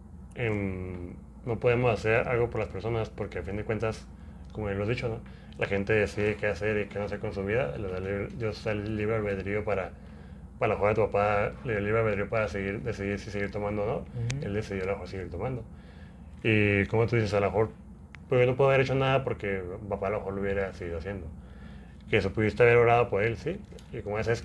[SPEAKER 1] no podemos hacer algo por las personas porque a fin de cuentas, como ya lo he dicho, ¿no? La gente decide qué hacer y qué no hacer con su vida. Dios da el libre albedrío para a lo mejor a tu papá le dio libre albedrío para decidir si seguir tomando o no, él decidió a lo mejor seguir tomando. Y como tú dices, a lo mejor pues yo no puedo haber hecho nada porque papá a lo mejor lo hubiera seguido haciendo. Que eso pudiste haber orado por él, sí. Y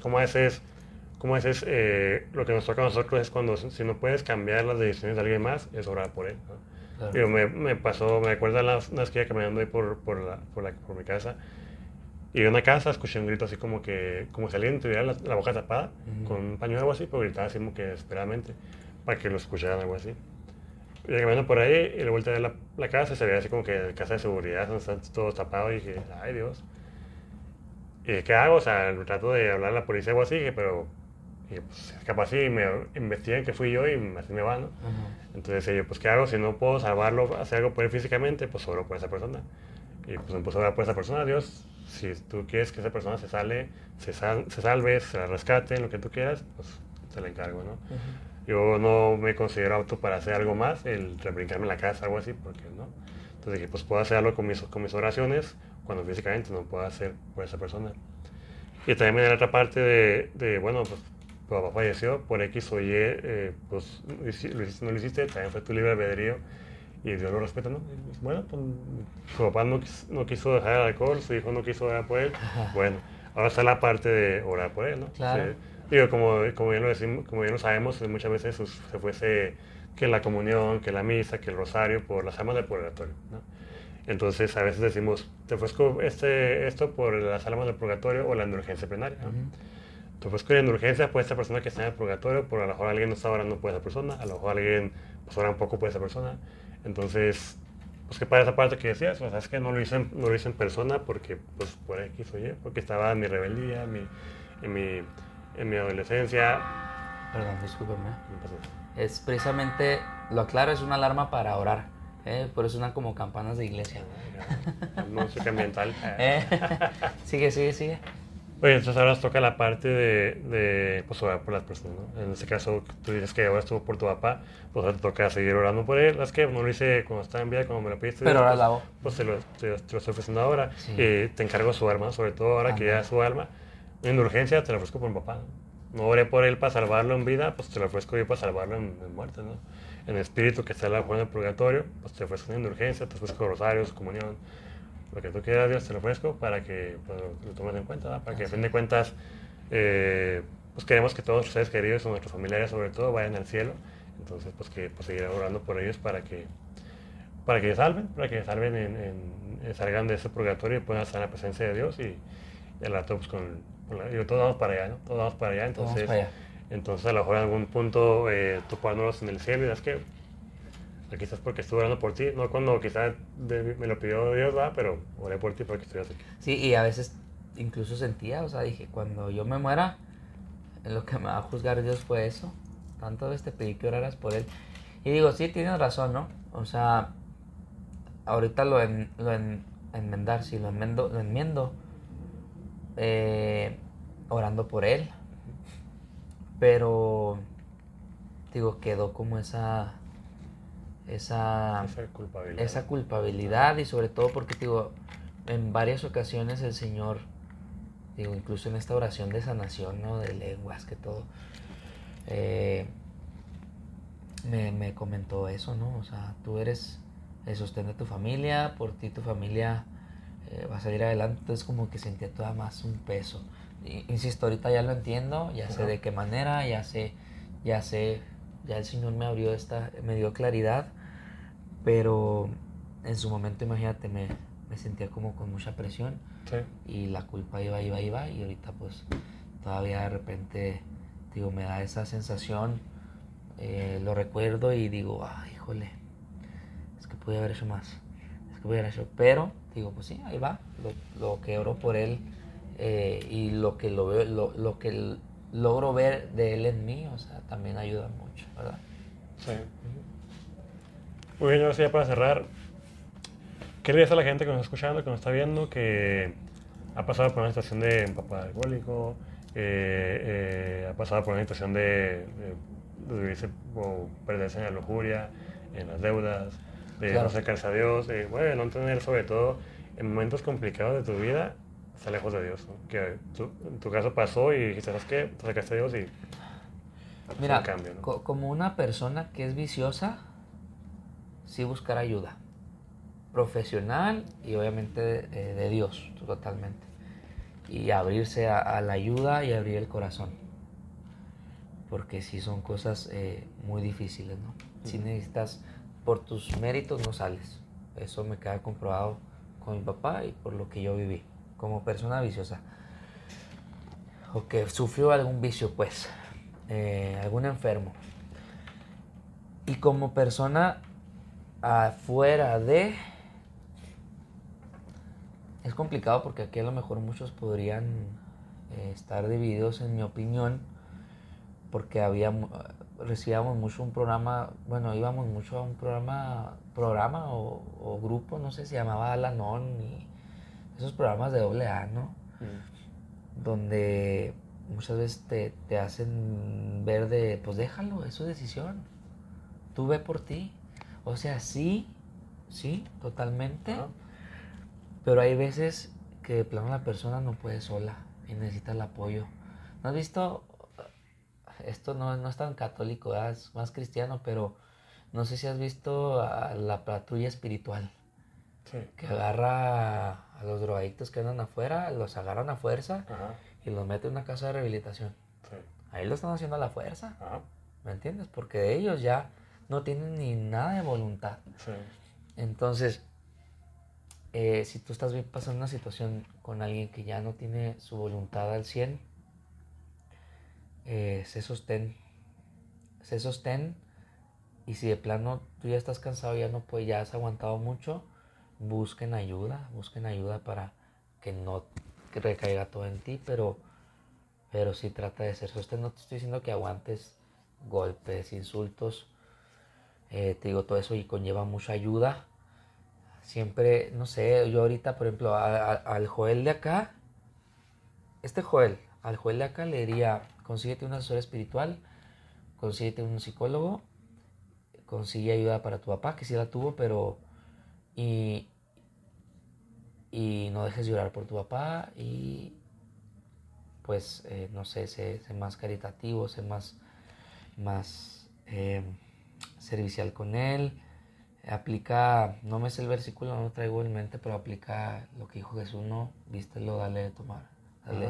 [SPEAKER 1] lo que nos toca a nosotros es cuando, si no puedes cambiar las decisiones de alguien más, es orar por él, ¿no?
[SPEAKER 2] Claro.
[SPEAKER 1] Digo, me acuerdo una vez que iba caminando ahí por mi casa, y en una casa escuché un grito así como si alguien tuviera la boca tapada, con un pañuelo o algo así, pero gritaba así como que desesperadamente, para que lo escucharan, algo así. Y caminando por ahí, y le volteé a ver la casa, y se veía así como que casa de seguridad, donde están todos tapados, y dije, ay Dios. ¿Y qué hago? O sea, trato de hablar a la policía o así, pero pues, capaz si me investigan que fui yo y así me van, ¿no? Entonces yo, pues ¿qué hago? Si no puedo salvarlo, hacer algo por él físicamente, pues oro por esa persona. Y pues me puse a orar por esa persona. Dios, si tú quieres que esa persona se salve, se la rescate, lo que tú quieras, pues te la encargo, ¿no? Yo no me considero apto para hacer algo más, el rebrincarme en la casa, algo así, porque no. Entonces dije, pues puedo hacerlo con mis oraciones, cuando físicamente no puedo hacer por esa persona. Y también me da la otra parte bueno, pues tu papá falleció por X o Y, pues no lo hiciste, también fue tu libre albedrío y Dios lo respeta, ¿no? Y, bueno, pues su papá no quiso dejar el alcohol, su hijo no quiso orar por él, bueno, ahora está la parte de orar por él, ¿no?
[SPEAKER 2] Claro.
[SPEAKER 1] Sí. Digo, como bien lo decimos, como bien lo sabemos, muchas veces se fuese que la comunión, que la misa, que el rosario por las almas del purgatorio, ¿no? Entonces a veces decimos, te ofrezco esto por las almas del purgatorio o la indulgencia plenaria, ¿no? Te ofrezco la indulgencia por esta persona que está en el purgatorio, por a lo mejor alguien no está orando por esa persona, a lo mejor alguien pues ora un poco por esa persona. Entonces, pues que para esa parte que decías, o sea, es que no lo hice en persona porque, pues por X o Y, porque estaba en mi rebeldía, en mi adolescencia.
[SPEAKER 2] Perdón, discúlpeme. Es precisamente, lo aclaro, es una alarma para orar. Por eso suenan como campanas de iglesia.
[SPEAKER 1] Música ambiental.
[SPEAKER 2] Sigue.
[SPEAKER 1] Oye, entonces ahora nos toca la parte de pues, orar por las personas, ¿no? En este caso, tú dices que ahora estuvo por tu papá, pues ahora te toca seguir orando por él. Es que no lo hice cuando estaba en vida, cuando me lo pediste.
[SPEAKER 2] Pero ahora
[SPEAKER 1] pues,
[SPEAKER 2] la hago.
[SPEAKER 1] Pues te lo estoy ofreciendo ahora.
[SPEAKER 2] Sí.
[SPEAKER 1] Y te encargo su alma, sobre todo ahora que ya es su alma. En urgencia te lo ofrezco por mi papá, ¿no? No oré por él para salvarlo en vida, pues te lo ofrezco yo para salvarlo en muerte, ¿no? En espíritu que está en el purgatorio, pues te ofrezco en urgencia, te ofrezco rosarios, comunión, lo que tú quieras, Dios, te lo ofrezco para que pues, lo tomes en cuenta, ¿no? Para que a fin de cuentas pues queremos que todos los seres queridos o nuestros familiares sobre todo vayan al cielo, entonces pues que pues, seguir orando por ellos para que salven, salgan de ese purgatorio y puedan estar en la presencia de Dios y al rato pues todos vamos para allá, ¿no? Todos vamos para allá, entonces a lo mejor en algún punto topándonos en el cielo y es que aquí estás porque estuve orando por ti, no cuando quizás me lo pidió Dios, ¿verdad? Pero oré por ti porque estuvieras aquí.
[SPEAKER 2] Sí, y a veces incluso sentía, o sea, dije, cuando yo me muera, lo que me va a juzgar Dios fue eso. Tanto pedí que oraras por él. Y digo, sí, tienes razón, ¿no? O sea, ahorita enmendar, sí, lo enmiendo orando por él. Pero, digo, quedó como esa culpabilidad y sobre todo porque, digo, en varias ocasiones el Señor, digo, incluso en esta oración de sanación, ¿no? De lenguas, que todo, me comentó eso, ¿no? O sea, tú eres el sostén de tu familia, por ti tu familia va a salir adelante, entonces como que sentía todavía más un peso. Insisto, ahorita ya lo entiendo, ya sé de qué manera, ya el Señor me dio claridad, pero en su momento, imagínate, me sentía como con mucha presión.
[SPEAKER 1] Sí.
[SPEAKER 2] Y la culpa iba, y ahorita pues todavía de repente, digo, me da esa sensación, lo recuerdo y digo, ay, híjole, es que pude haber hecho más, pero digo, pues sí, ahí va, lo que oro por él y lo que lo veo, lo que logro ver de él en mí, o sea, también ayuda mucho, ¿verdad?
[SPEAKER 1] Sí. Muy bien, ahora sí, ya para cerrar, ¿qué le dices a la gente que nos está escuchando, que nos está viendo, que ha pasado por una situación de papá alcohólico, ha pasado por una situación de vivirse o perderse en la lujuria, en las deudas, de no acercarse a Dios, no tener sobre todo en momentos complicados de tu vida está lejos de Dios, ¿no? Que en tu caso pasó y dijiste, ¿sabes qué? Te acercaste a Dios y
[SPEAKER 2] Mira,
[SPEAKER 1] un cambio, ¿no?
[SPEAKER 2] como una persona que es viciosa, sí buscar ayuda profesional y obviamente de Dios, totalmente. Y abrirse a la ayuda y abrir el corazón. Porque sí son cosas muy difíciles, ¿no? Si necesitas, por tus méritos no sales. Eso me queda comprobado con mi papá y por lo que yo viví como persona viciosa. O que sufrió algún vicio, pues. Algún enfermo. Y como persona afuera de... Es complicado porque aquí a lo mejor muchos podrían estar divididos en mi opinión, porque recibíamos mucho un programa, bueno, íbamos mucho a un programa o grupo, no sé, se llamaba Al-Anon y esos programas de doble A, ¿no? Donde muchas veces te hacen ver de, pues déjalo, es su decisión, tú ve por ti. O sea, sí, totalmente.
[SPEAKER 1] Ajá.
[SPEAKER 2] Pero hay veces que de plano la persona no puede sola y necesita el apoyo. ¿No has visto? Esto no es tan católico, ¿verdad? Es más cristiano, pero no sé si has visto a la patrulla espiritual
[SPEAKER 1] Sí.
[SPEAKER 2] que agarra a los drogadictos que andan afuera, los agarran a fuerza
[SPEAKER 1] Ajá.
[SPEAKER 2] y los mete en una casa de rehabilitación.
[SPEAKER 1] Sí.
[SPEAKER 2] Ahí lo están haciendo a la fuerza,
[SPEAKER 1] Ajá.
[SPEAKER 2] ¿me entiendes? Porque ellos ya no tienen ni nada de voluntad.
[SPEAKER 1] Sí.
[SPEAKER 2] Entonces, si tú estás pasando una situación con alguien que ya no tiene su voluntad al 100, se sostén, y si de plano tú ya estás cansado, ya no puedes, ya has aguantado mucho, busquen ayuda para que no recaiga todo en ti, pero sí trata de ser sostén. No te estoy diciendo que aguantes golpes, insultos, te digo, todo eso y conlleva mucha ayuda. Siempre, no sé, yo ahorita, por ejemplo, al Joel de acá, al Joel de acá le diría, consíguete un asesor espiritual, consíguete un psicólogo, consigue ayuda para tu papá, que sí la tuvo, pero... Y, y no dejes llorar por tu papá y pues, no sé, sé más caritativo, sé más servicial con él. Aplica, no me sé el versículo, no lo traigo en mente, pero aplica lo que dijo Jesús, no, vístelo, dale de tomar, dale.
[SPEAKER 1] Ajá.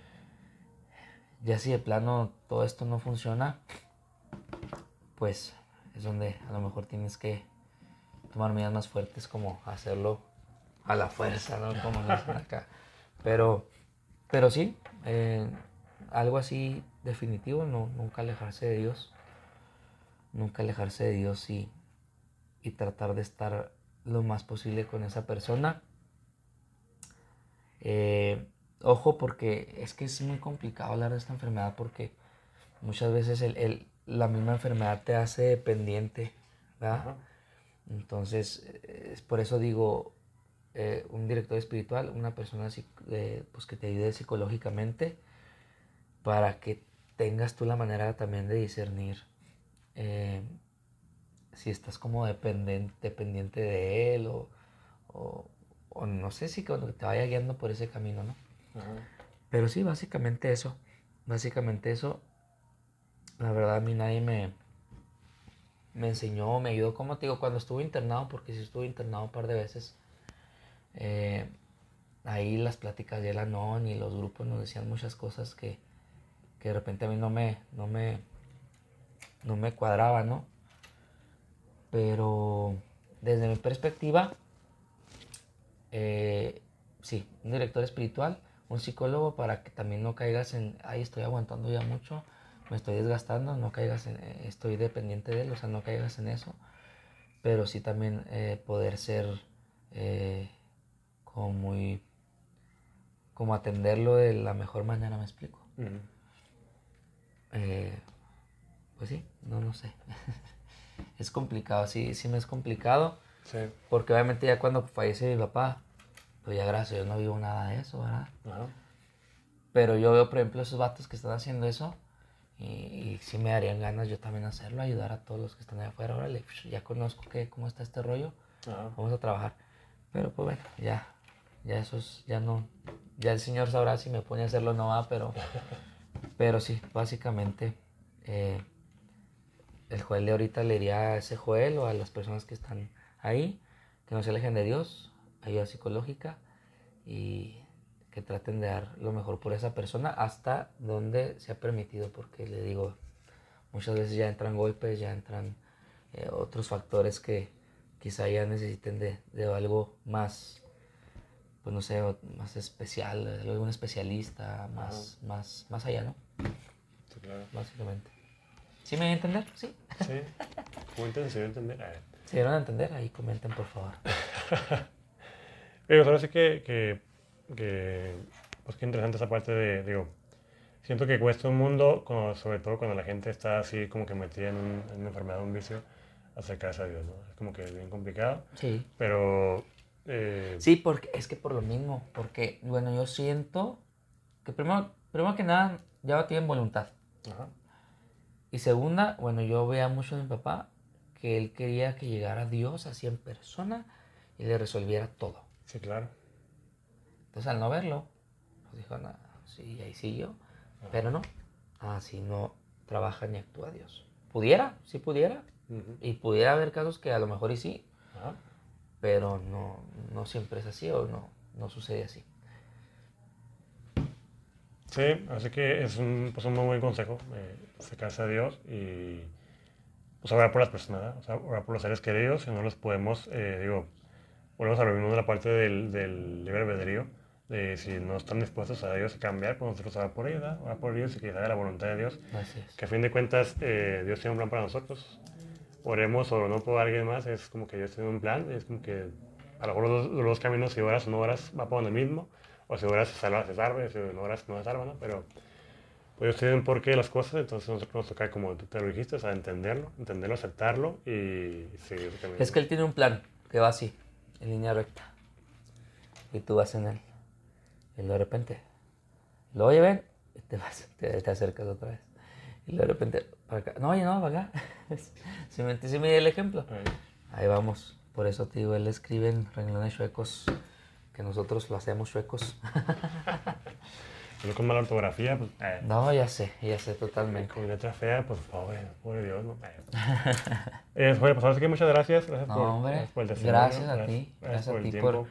[SPEAKER 2] Ya si de plano todo esto no funciona, pues es donde a lo mejor tienes que tomar medidas más fuertes, como hacerlo a la fuerza, ¿no? Como nos dicen acá. Pero sí, algo así definitivo, no, nunca alejarse de Dios. Nunca alejarse de Dios y tratar de estar lo más posible con esa persona. Ojo, porque es que es muy complicado hablar de esta enfermedad, porque muchas veces la misma enfermedad te hace dependiente, ¿verdad?
[SPEAKER 1] Ajá.
[SPEAKER 2] Entonces, por eso digo, un director espiritual, una persona pues que te ayude psicológicamente para que tengas tú la manera también de discernir si estás como dependiente de él o no sé si cuando te vaya guiando por ese camino, ¿no?
[SPEAKER 1] Ajá.
[SPEAKER 2] Pero sí, básicamente eso. La verdad a mí nadie me enseñó, me ayudó, como te digo, cuando estuve internado, porque sí estuve internado un par de veces. Ahí las pláticas de la non y los grupos nos decían muchas cosas que de repente a mí no me cuadraban, ¿no? Pero desde mi perspectiva, sí, un director espiritual, un psicólogo, para que también no caigas en, ay, estoy aguantando ya mucho, me estoy desgastando, no caigas en, estoy dependiente de él, o sea, no caigas en eso. Pero sí también poder ser como muy, como atenderlo de la mejor manera, me explico.
[SPEAKER 1] Uh-huh.
[SPEAKER 2] Pues sí, no sé. Es complicado, sí me es complicado.
[SPEAKER 1] Sí.
[SPEAKER 2] Porque obviamente ya cuando fallece mi papá, pues ya gracias a Dios no vivo nada de eso, ¿verdad?
[SPEAKER 1] Ajá.
[SPEAKER 2] Pero yo veo, por ejemplo, esos vatos que están haciendo eso y sí me darían ganas yo también hacerlo, ayudar a todos los que están allá afuera. Órale, ya conozco cómo está este rollo,
[SPEAKER 1] Ajá.
[SPEAKER 2] vamos a trabajar. Pero pues bueno, ya Ya eso es, ya no, ya el Señor sabrá si me pone a hacerlo o no va, pero sí, básicamente el Joel de ahorita le diría a ese Joel o a las personas que están ahí que no se alejen de Dios, ayuda psicológica y que traten de dar lo mejor por esa persona hasta donde sea permitido, porque le digo, muchas veces ya entran golpes, ya entran otros factores que quizá ya necesiten de algo más, pues no sé, más especial, de algún especialista, más allá, ¿no?
[SPEAKER 1] Sí, claro.
[SPEAKER 2] Básicamente. ¿Sí me voy a entender? Sí.
[SPEAKER 1] Sí. Comenten si voy a entender.
[SPEAKER 2] ¿Se dieron a entender? Ahí comenten, por favor.
[SPEAKER 1] Pero ahora sí pues qué interesante esa parte de, digo, siento que cuesta un mundo, sobre todo cuando la gente está así como que metida en una enfermedad, un vicio, acercarse a Dios, ¿no? Es como que bien complicado,
[SPEAKER 2] Sí.
[SPEAKER 1] pero...
[SPEAKER 2] Sí, porque es que por lo mismo, porque, bueno, yo siento que primero que nada, ya tienen voluntad.
[SPEAKER 1] Ajá.
[SPEAKER 2] Y segunda, bueno, yo veía mucho a mi papá que él quería que llegara Dios así en persona y le resolviera todo.
[SPEAKER 1] Sí, claro.
[SPEAKER 2] Entonces al no verlo, pues dijo, no, sí, ahí siguió. Pero no, así no trabaja ni actúa Dios. Pudiera, sí pudiera.
[SPEAKER 1] Uh-huh.
[SPEAKER 2] Y pudiera haber casos que a lo mejor y sí,
[SPEAKER 1] Ajá.
[SPEAKER 2] pero no siempre es así o no sucede así.
[SPEAKER 1] Sí, así que es pues un muy buen consejo, acercarse a Dios y pues orar por las personas, ¿verdad? O sea, orar por los seres queridos, si no los podemos, digo, volvemos a lo mismo de la parte del libre albedrío, de si no están dispuestos a Dios a cambiar, pues nosotros orar por ellos, ¿verdad? Orar por ellos y que se haga la voluntad de Dios,
[SPEAKER 2] Así es.
[SPEAKER 1] que a fin de cuentas Dios tiene un plan para nosotros. Oremos o no por alguien más, es como que Dios tiene un plan, es como que a lo mejor los dos caminos, si oras o no oras, va por donde mismo, o si oras se salva, se salva, si no oras no se salva, ¿no? Pero pues ellos tienen por qué las cosas, entonces nosotros nos toca, como tú te lo dijiste, o sea, entenderlo, aceptarlo y seguir también.
[SPEAKER 2] Es que él tiene un plan que va así, en línea recta. Y tú vas en él. Y de repente, lo oye, ven, y te acercas otra vez. Y de repente, para acá. No, oye, no, para acá. Si me di el ejemplo. Ahí vamos. Por eso te digo, él escribe en renglones chuecos, que nosotros lo hacemos chuecos.
[SPEAKER 1] Pero con mala ortografía, pues...
[SPEAKER 2] No, ya sé totalmente.
[SPEAKER 1] Con letra fea, pues pobre Dios, ¿no? Bueno, pues ahora sí que muchas gracias. Gracias por el testimonio.
[SPEAKER 2] Gracias a ti. Gracias
[SPEAKER 1] por
[SPEAKER 2] a
[SPEAKER 1] el
[SPEAKER 2] ti
[SPEAKER 1] tiempo.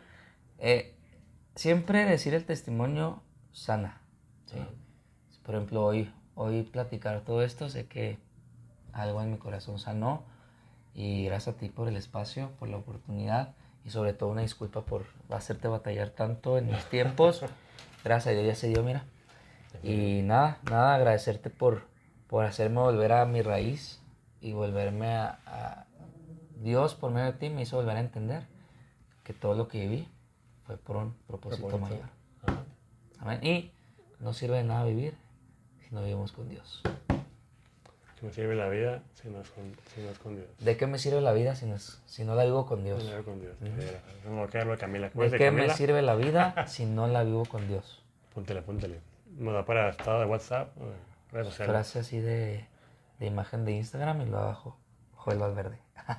[SPEAKER 2] siempre decir el testimonio sana. ¿Sí? Por ejemplo, hoy platicar todo esto, sé que algo en mi corazón sanó. Y gracias a ti por el espacio, por la oportunidad y sobre todo una disculpa por hacerte batallar tanto en mis tiempos. Gracias a Dios ya se dio, mira. Y nada, agradecerte por hacerme volver a mi raíz y volverme a Dios por medio de ti me hizo volver a entender que todo lo que viví fue por un propósito mayor.
[SPEAKER 1] Ajá.
[SPEAKER 2] Amén. Y no sirve de nada vivir si no vivimos con Dios.
[SPEAKER 1] ¿Qué me sirve la vida si no es con Dios?
[SPEAKER 2] ¿De qué me sirve la vida si no la vivo con Dios?
[SPEAKER 1] Si no es con Dios. No que hablo de Camila.
[SPEAKER 2] ¿De qué me sirve la vida si no la vivo con Dios?
[SPEAKER 1] Apúntale. Me da para estado de WhatsApp, redes sociales.
[SPEAKER 2] Frase así de imagen de Instagram y lo abajo, Joel Valverde.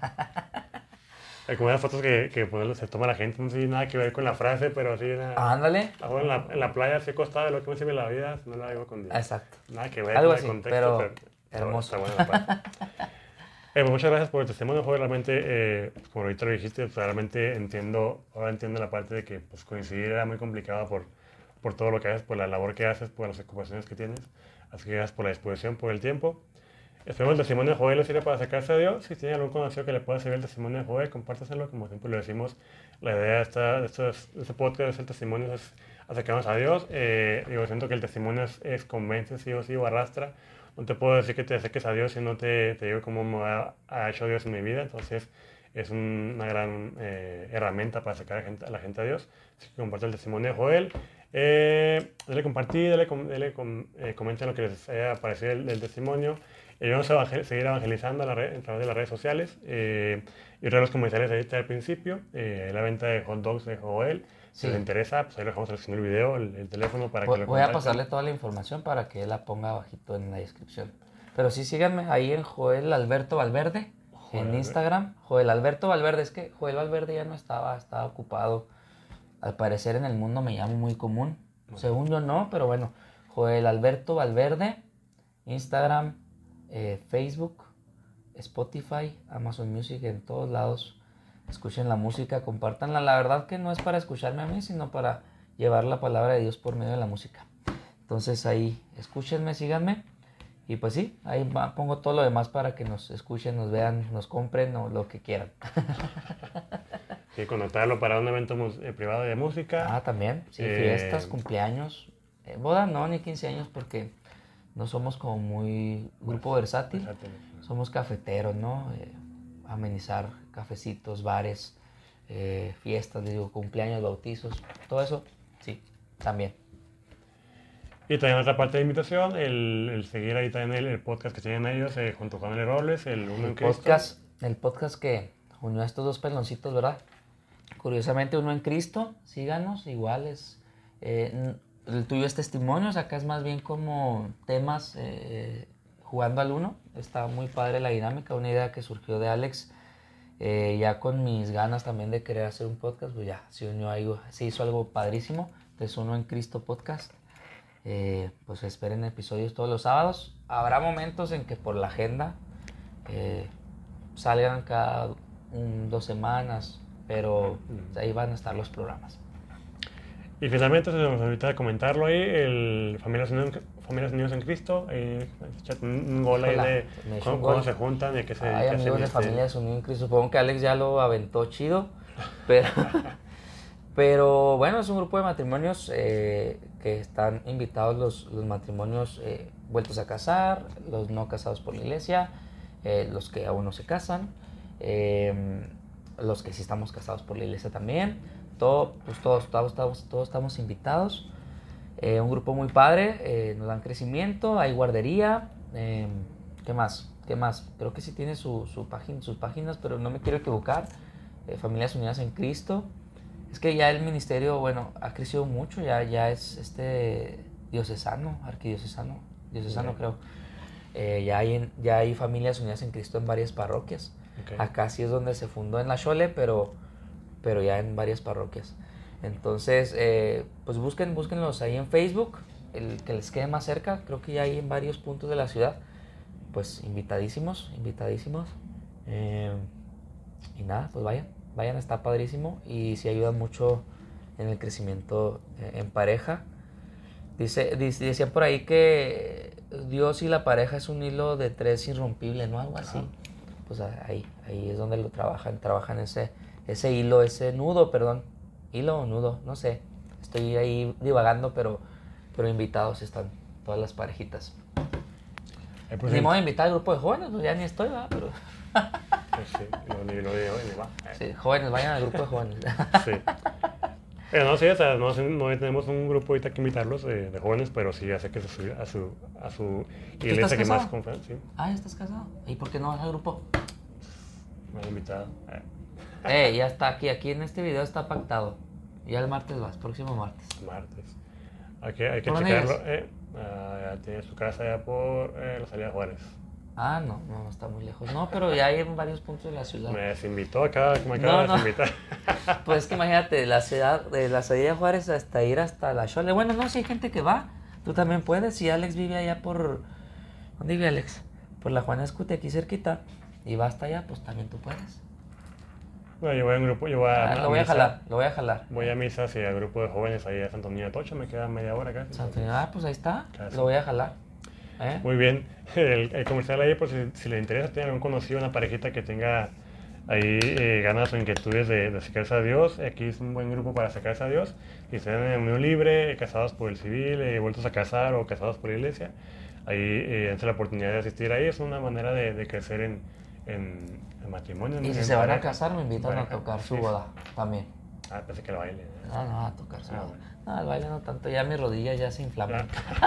[SPEAKER 1] Hay como unas fotos que se toma la gente, no tiene nada que ver con la frase, pero así
[SPEAKER 2] Ándale.
[SPEAKER 1] En la playa, así acostada, de lo que me sirve la vida, si no la vivo con Dios.
[SPEAKER 2] Exacto.
[SPEAKER 1] Nada que ver
[SPEAKER 2] algo
[SPEAKER 1] con
[SPEAKER 2] así,
[SPEAKER 1] el contexto,
[SPEAKER 2] pero hermoso.
[SPEAKER 1] Está bueno. Pues muchas gracias por el testimonio, Joel. Realmente, como ahorita lo dijiste, pues, realmente ahora entiendo la parte de que pues, coincidir era muy complicado por todo lo que haces, por la labor que haces, por las ocupaciones que tienes. Así que gracias por la disposición, por el tiempo. Esperemos el testimonio de Joel le sirve para acercarse a Dios. Si tiene algún conocido que le pueda servir el testimonio de Joel, compártaselo. Como siempre lo decimos, la idea de este podcast, de este testimonio, es acercarnos a Dios. Yo siento que el testimonio es convence, sí o sí, o arrastra. No te puedo decir que te acerques a Dios si no te digo cómo me ha hecho Dios en mi vida. Entonces, es una gran herramienta para acercar a la gente a Dios. Así que comparte el testimonio de Joel. Dale compartir, comenten lo que les haya parecido el testimonio. Vamos a seguir evangelizando a través de las redes sociales. Y redes comerciales ahorita al principio. La venta de hot dogs de Joel. Si les interesa, pues ahí les vamos a seleccionar el video, el teléfono para que lo
[SPEAKER 2] Voy a pasarle toda la información para que él la ponga abajito en la descripción. Pero sí, síganme ahí en Joel Alberto Valverde. En Instagram, Joel Alberto Valverde. Es que Joel Valverde ya no estaba ocupado al parecer en el mundo me llamo muy común. Según yo no, pero bueno, Joel Alberto Valverde, Instagram, Facebook, Spotify, Amazon Music, en todos lados. Escuchen la música, compártanla. La verdad que no es para escucharme a mí, sino para llevar la palabra de Dios por medio de la música. Entonces ahí, escúchenme, síganme. Y pues sí, ahí pongo todo lo demás para que nos escuchen, nos vean, nos compren o lo que quieran.
[SPEAKER 1] Sí, conectarlo para un evento privado de música.
[SPEAKER 2] Ah, también, sí, fiestas, cumpleaños. Boda no, ni 15 años porque no somos como muy grupo versátil. Somos cafeteros, ¿no? Amenizar cafecitos, bares, fiestas, digo, cumpleaños, bautizos, todo eso, sí, también.
[SPEAKER 1] Y también otra parte de invitación, el seguir ahí también el podcast que tienen ellos junto con el Robles, el Uno en Cristo.
[SPEAKER 2] El podcast que unió a estos dos peloncitos, ¿verdad? Curiosamente, Uno en Cristo, síganos, iguales. El tuyo es testimonios, acá es más bien como temas jugando al uno. Está muy padre la dinámica, una idea que surgió de Alex. Ya con mis ganas también de querer hacer un podcast, pues ya se unió algo, se hizo algo padrísimo. Entonces, Uno en Cristo podcast. Pues esperen episodios todos los sábados. Habrá momentos en que por la agenda salgan cada 2 semanas, pero ahí van a estar los programas.
[SPEAKER 1] Y finalmente se nos olvidó comentarlo ahí, el Familias Unidos en Cristo, un gol ahí de cómo se juntan, de qué se
[SPEAKER 2] dedican. Hay amigos de Familias Unidos en Cristo, supongo que Alex ya lo aventó chido, pero bueno, es un grupo de matrimonios que están invitados los matrimonios vueltos a casar, los no casados por la iglesia, los que aún no se casan, los que sí estamos casados por la iglesia también. Todos estamos invitados. Un grupo muy padre, nos dan crecimiento, hay guardería. ¿Qué más? Creo que sí tiene sus páginas, pero no me quiero equivocar. Familias Unidas en Cristo. Es que ya el ministerio, bueno, ha crecido mucho, ya es arquidiocesano, creo. Ya hay Familias Unidas en Cristo en varias parroquias. Okay. Acá sí es donde se fundó en La Chole, pero ya en varias parroquias. Entonces, pues búsquenlos ahí en Facebook, el que les quede más cerca. Creo que ya hay en varios puntos de la ciudad. Pues invitadísimos. Y nada, pues vayan, está padrísimo. Y sí ayuda mucho en el crecimiento en pareja. Decían por ahí que Dios y la pareja es un hilo de 3 irrompible, ¿no? Algo así. Pues ahí es donde lo trabajan ese hilo, ese nudo, hilo o nudo, no sé, estoy ahí divagando, pero invitados están todas las parejitas. Ni modo de invitar al grupo de jóvenes, pues ya ni estoy, ¿verdad? Pero...
[SPEAKER 1] Pues sí, ni va.
[SPEAKER 2] Sí, jóvenes, vayan al grupo de jóvenes.
[SPEAKER 1] Sí. Pero no, sí, o sea, no tenemos un grupo ahorita que invitarlos de jóvenes, pero sí hace que se suba a su iglesia que más confianza. ¿Sí?
[SPEAKER 2] Ah, ¿ya estás casado? ¿Y por qué no vas al grupo?
[SPEAKER 1] Me han invitado.
[SPEAKER 2] Ya está, aquí en este video está pactado. Ya el martes vas, próximo martes.
[SPEAKER 1] Hay que checarlo. Ya tiene su casa allá por la salida de Juárez.
[SPEAKER 2] Ah, no está muy lejos. No, pero ya hay en varios puntos de la ciudad.
[SPEAKER 1] Me desinvitó acá, me acaba de invitar.
[SPEAKER 2] Pues es que imagínate, de la salida de Juárez hasta ir hasta La Chole. Bueno, no, si hay gente que va, tú también puedes. Si Alex vive allá por... ¿Dónde vive Alex? Por la Juana Escute, aquí cerquita. Y va hasta allá, pues también tú puedes.
[SPEAKER 1] Bueno, yo voy a un grupo, lo voy a jalar. Voy a misa hacia el grupo de jóvenes ahí a Santo Niño de Atocha, me queda media hora casi.
[SPEAKER 2] Pues ahí está, casi. Lo voy a jalar.
[SPEAKER 1] Muy bien, el comercial ahí, por si les interesa, tiene algún conocido, una parejita que tenga ahí ganas o inquietudes de acercarse a Dios. Aquí es un buen grupo para acercarse a Dios. Si están en unión libre, casados por el civil, vueltos a casar o casados por la iglesia, ahí dense la oportunidad de asistir ahí. Es una manera de crecer en matrimonio.
[SPEAKER 2] Y si se van a casar, me invitan a tocar su boda también.
[SPEAKER 1] Pensé que el baile.
[SPEAKER 2] No, a tocar su boda. Bueno. No, el baile no tanto, ya mis rodillas ya se inflaman.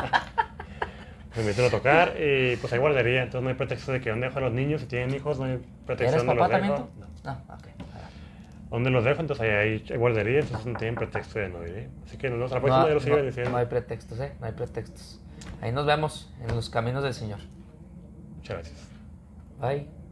[SPEAKER 1] Me invitan a tocar y pues hay guardería, entonces no hay pretexto de que dónde dejo a los niños, si tienen hijos, no hay pretexto.
[SPEAKER 2] ¿Eres papá también tú?
[SPEAKER 1] No, ok. ¿Dónde los dejo? Entonces hay guardería, entonces no tienen pretexto de no ir. Así que la próxima ya lo siguen diciendo.
[SPEAKER 2] No hay pretextos, no hay pretextos. Ahí nos vemos en los caminos del Señor.
[SPEAKER 1] Muchas gracias.
[SPEAKER 2] Bye.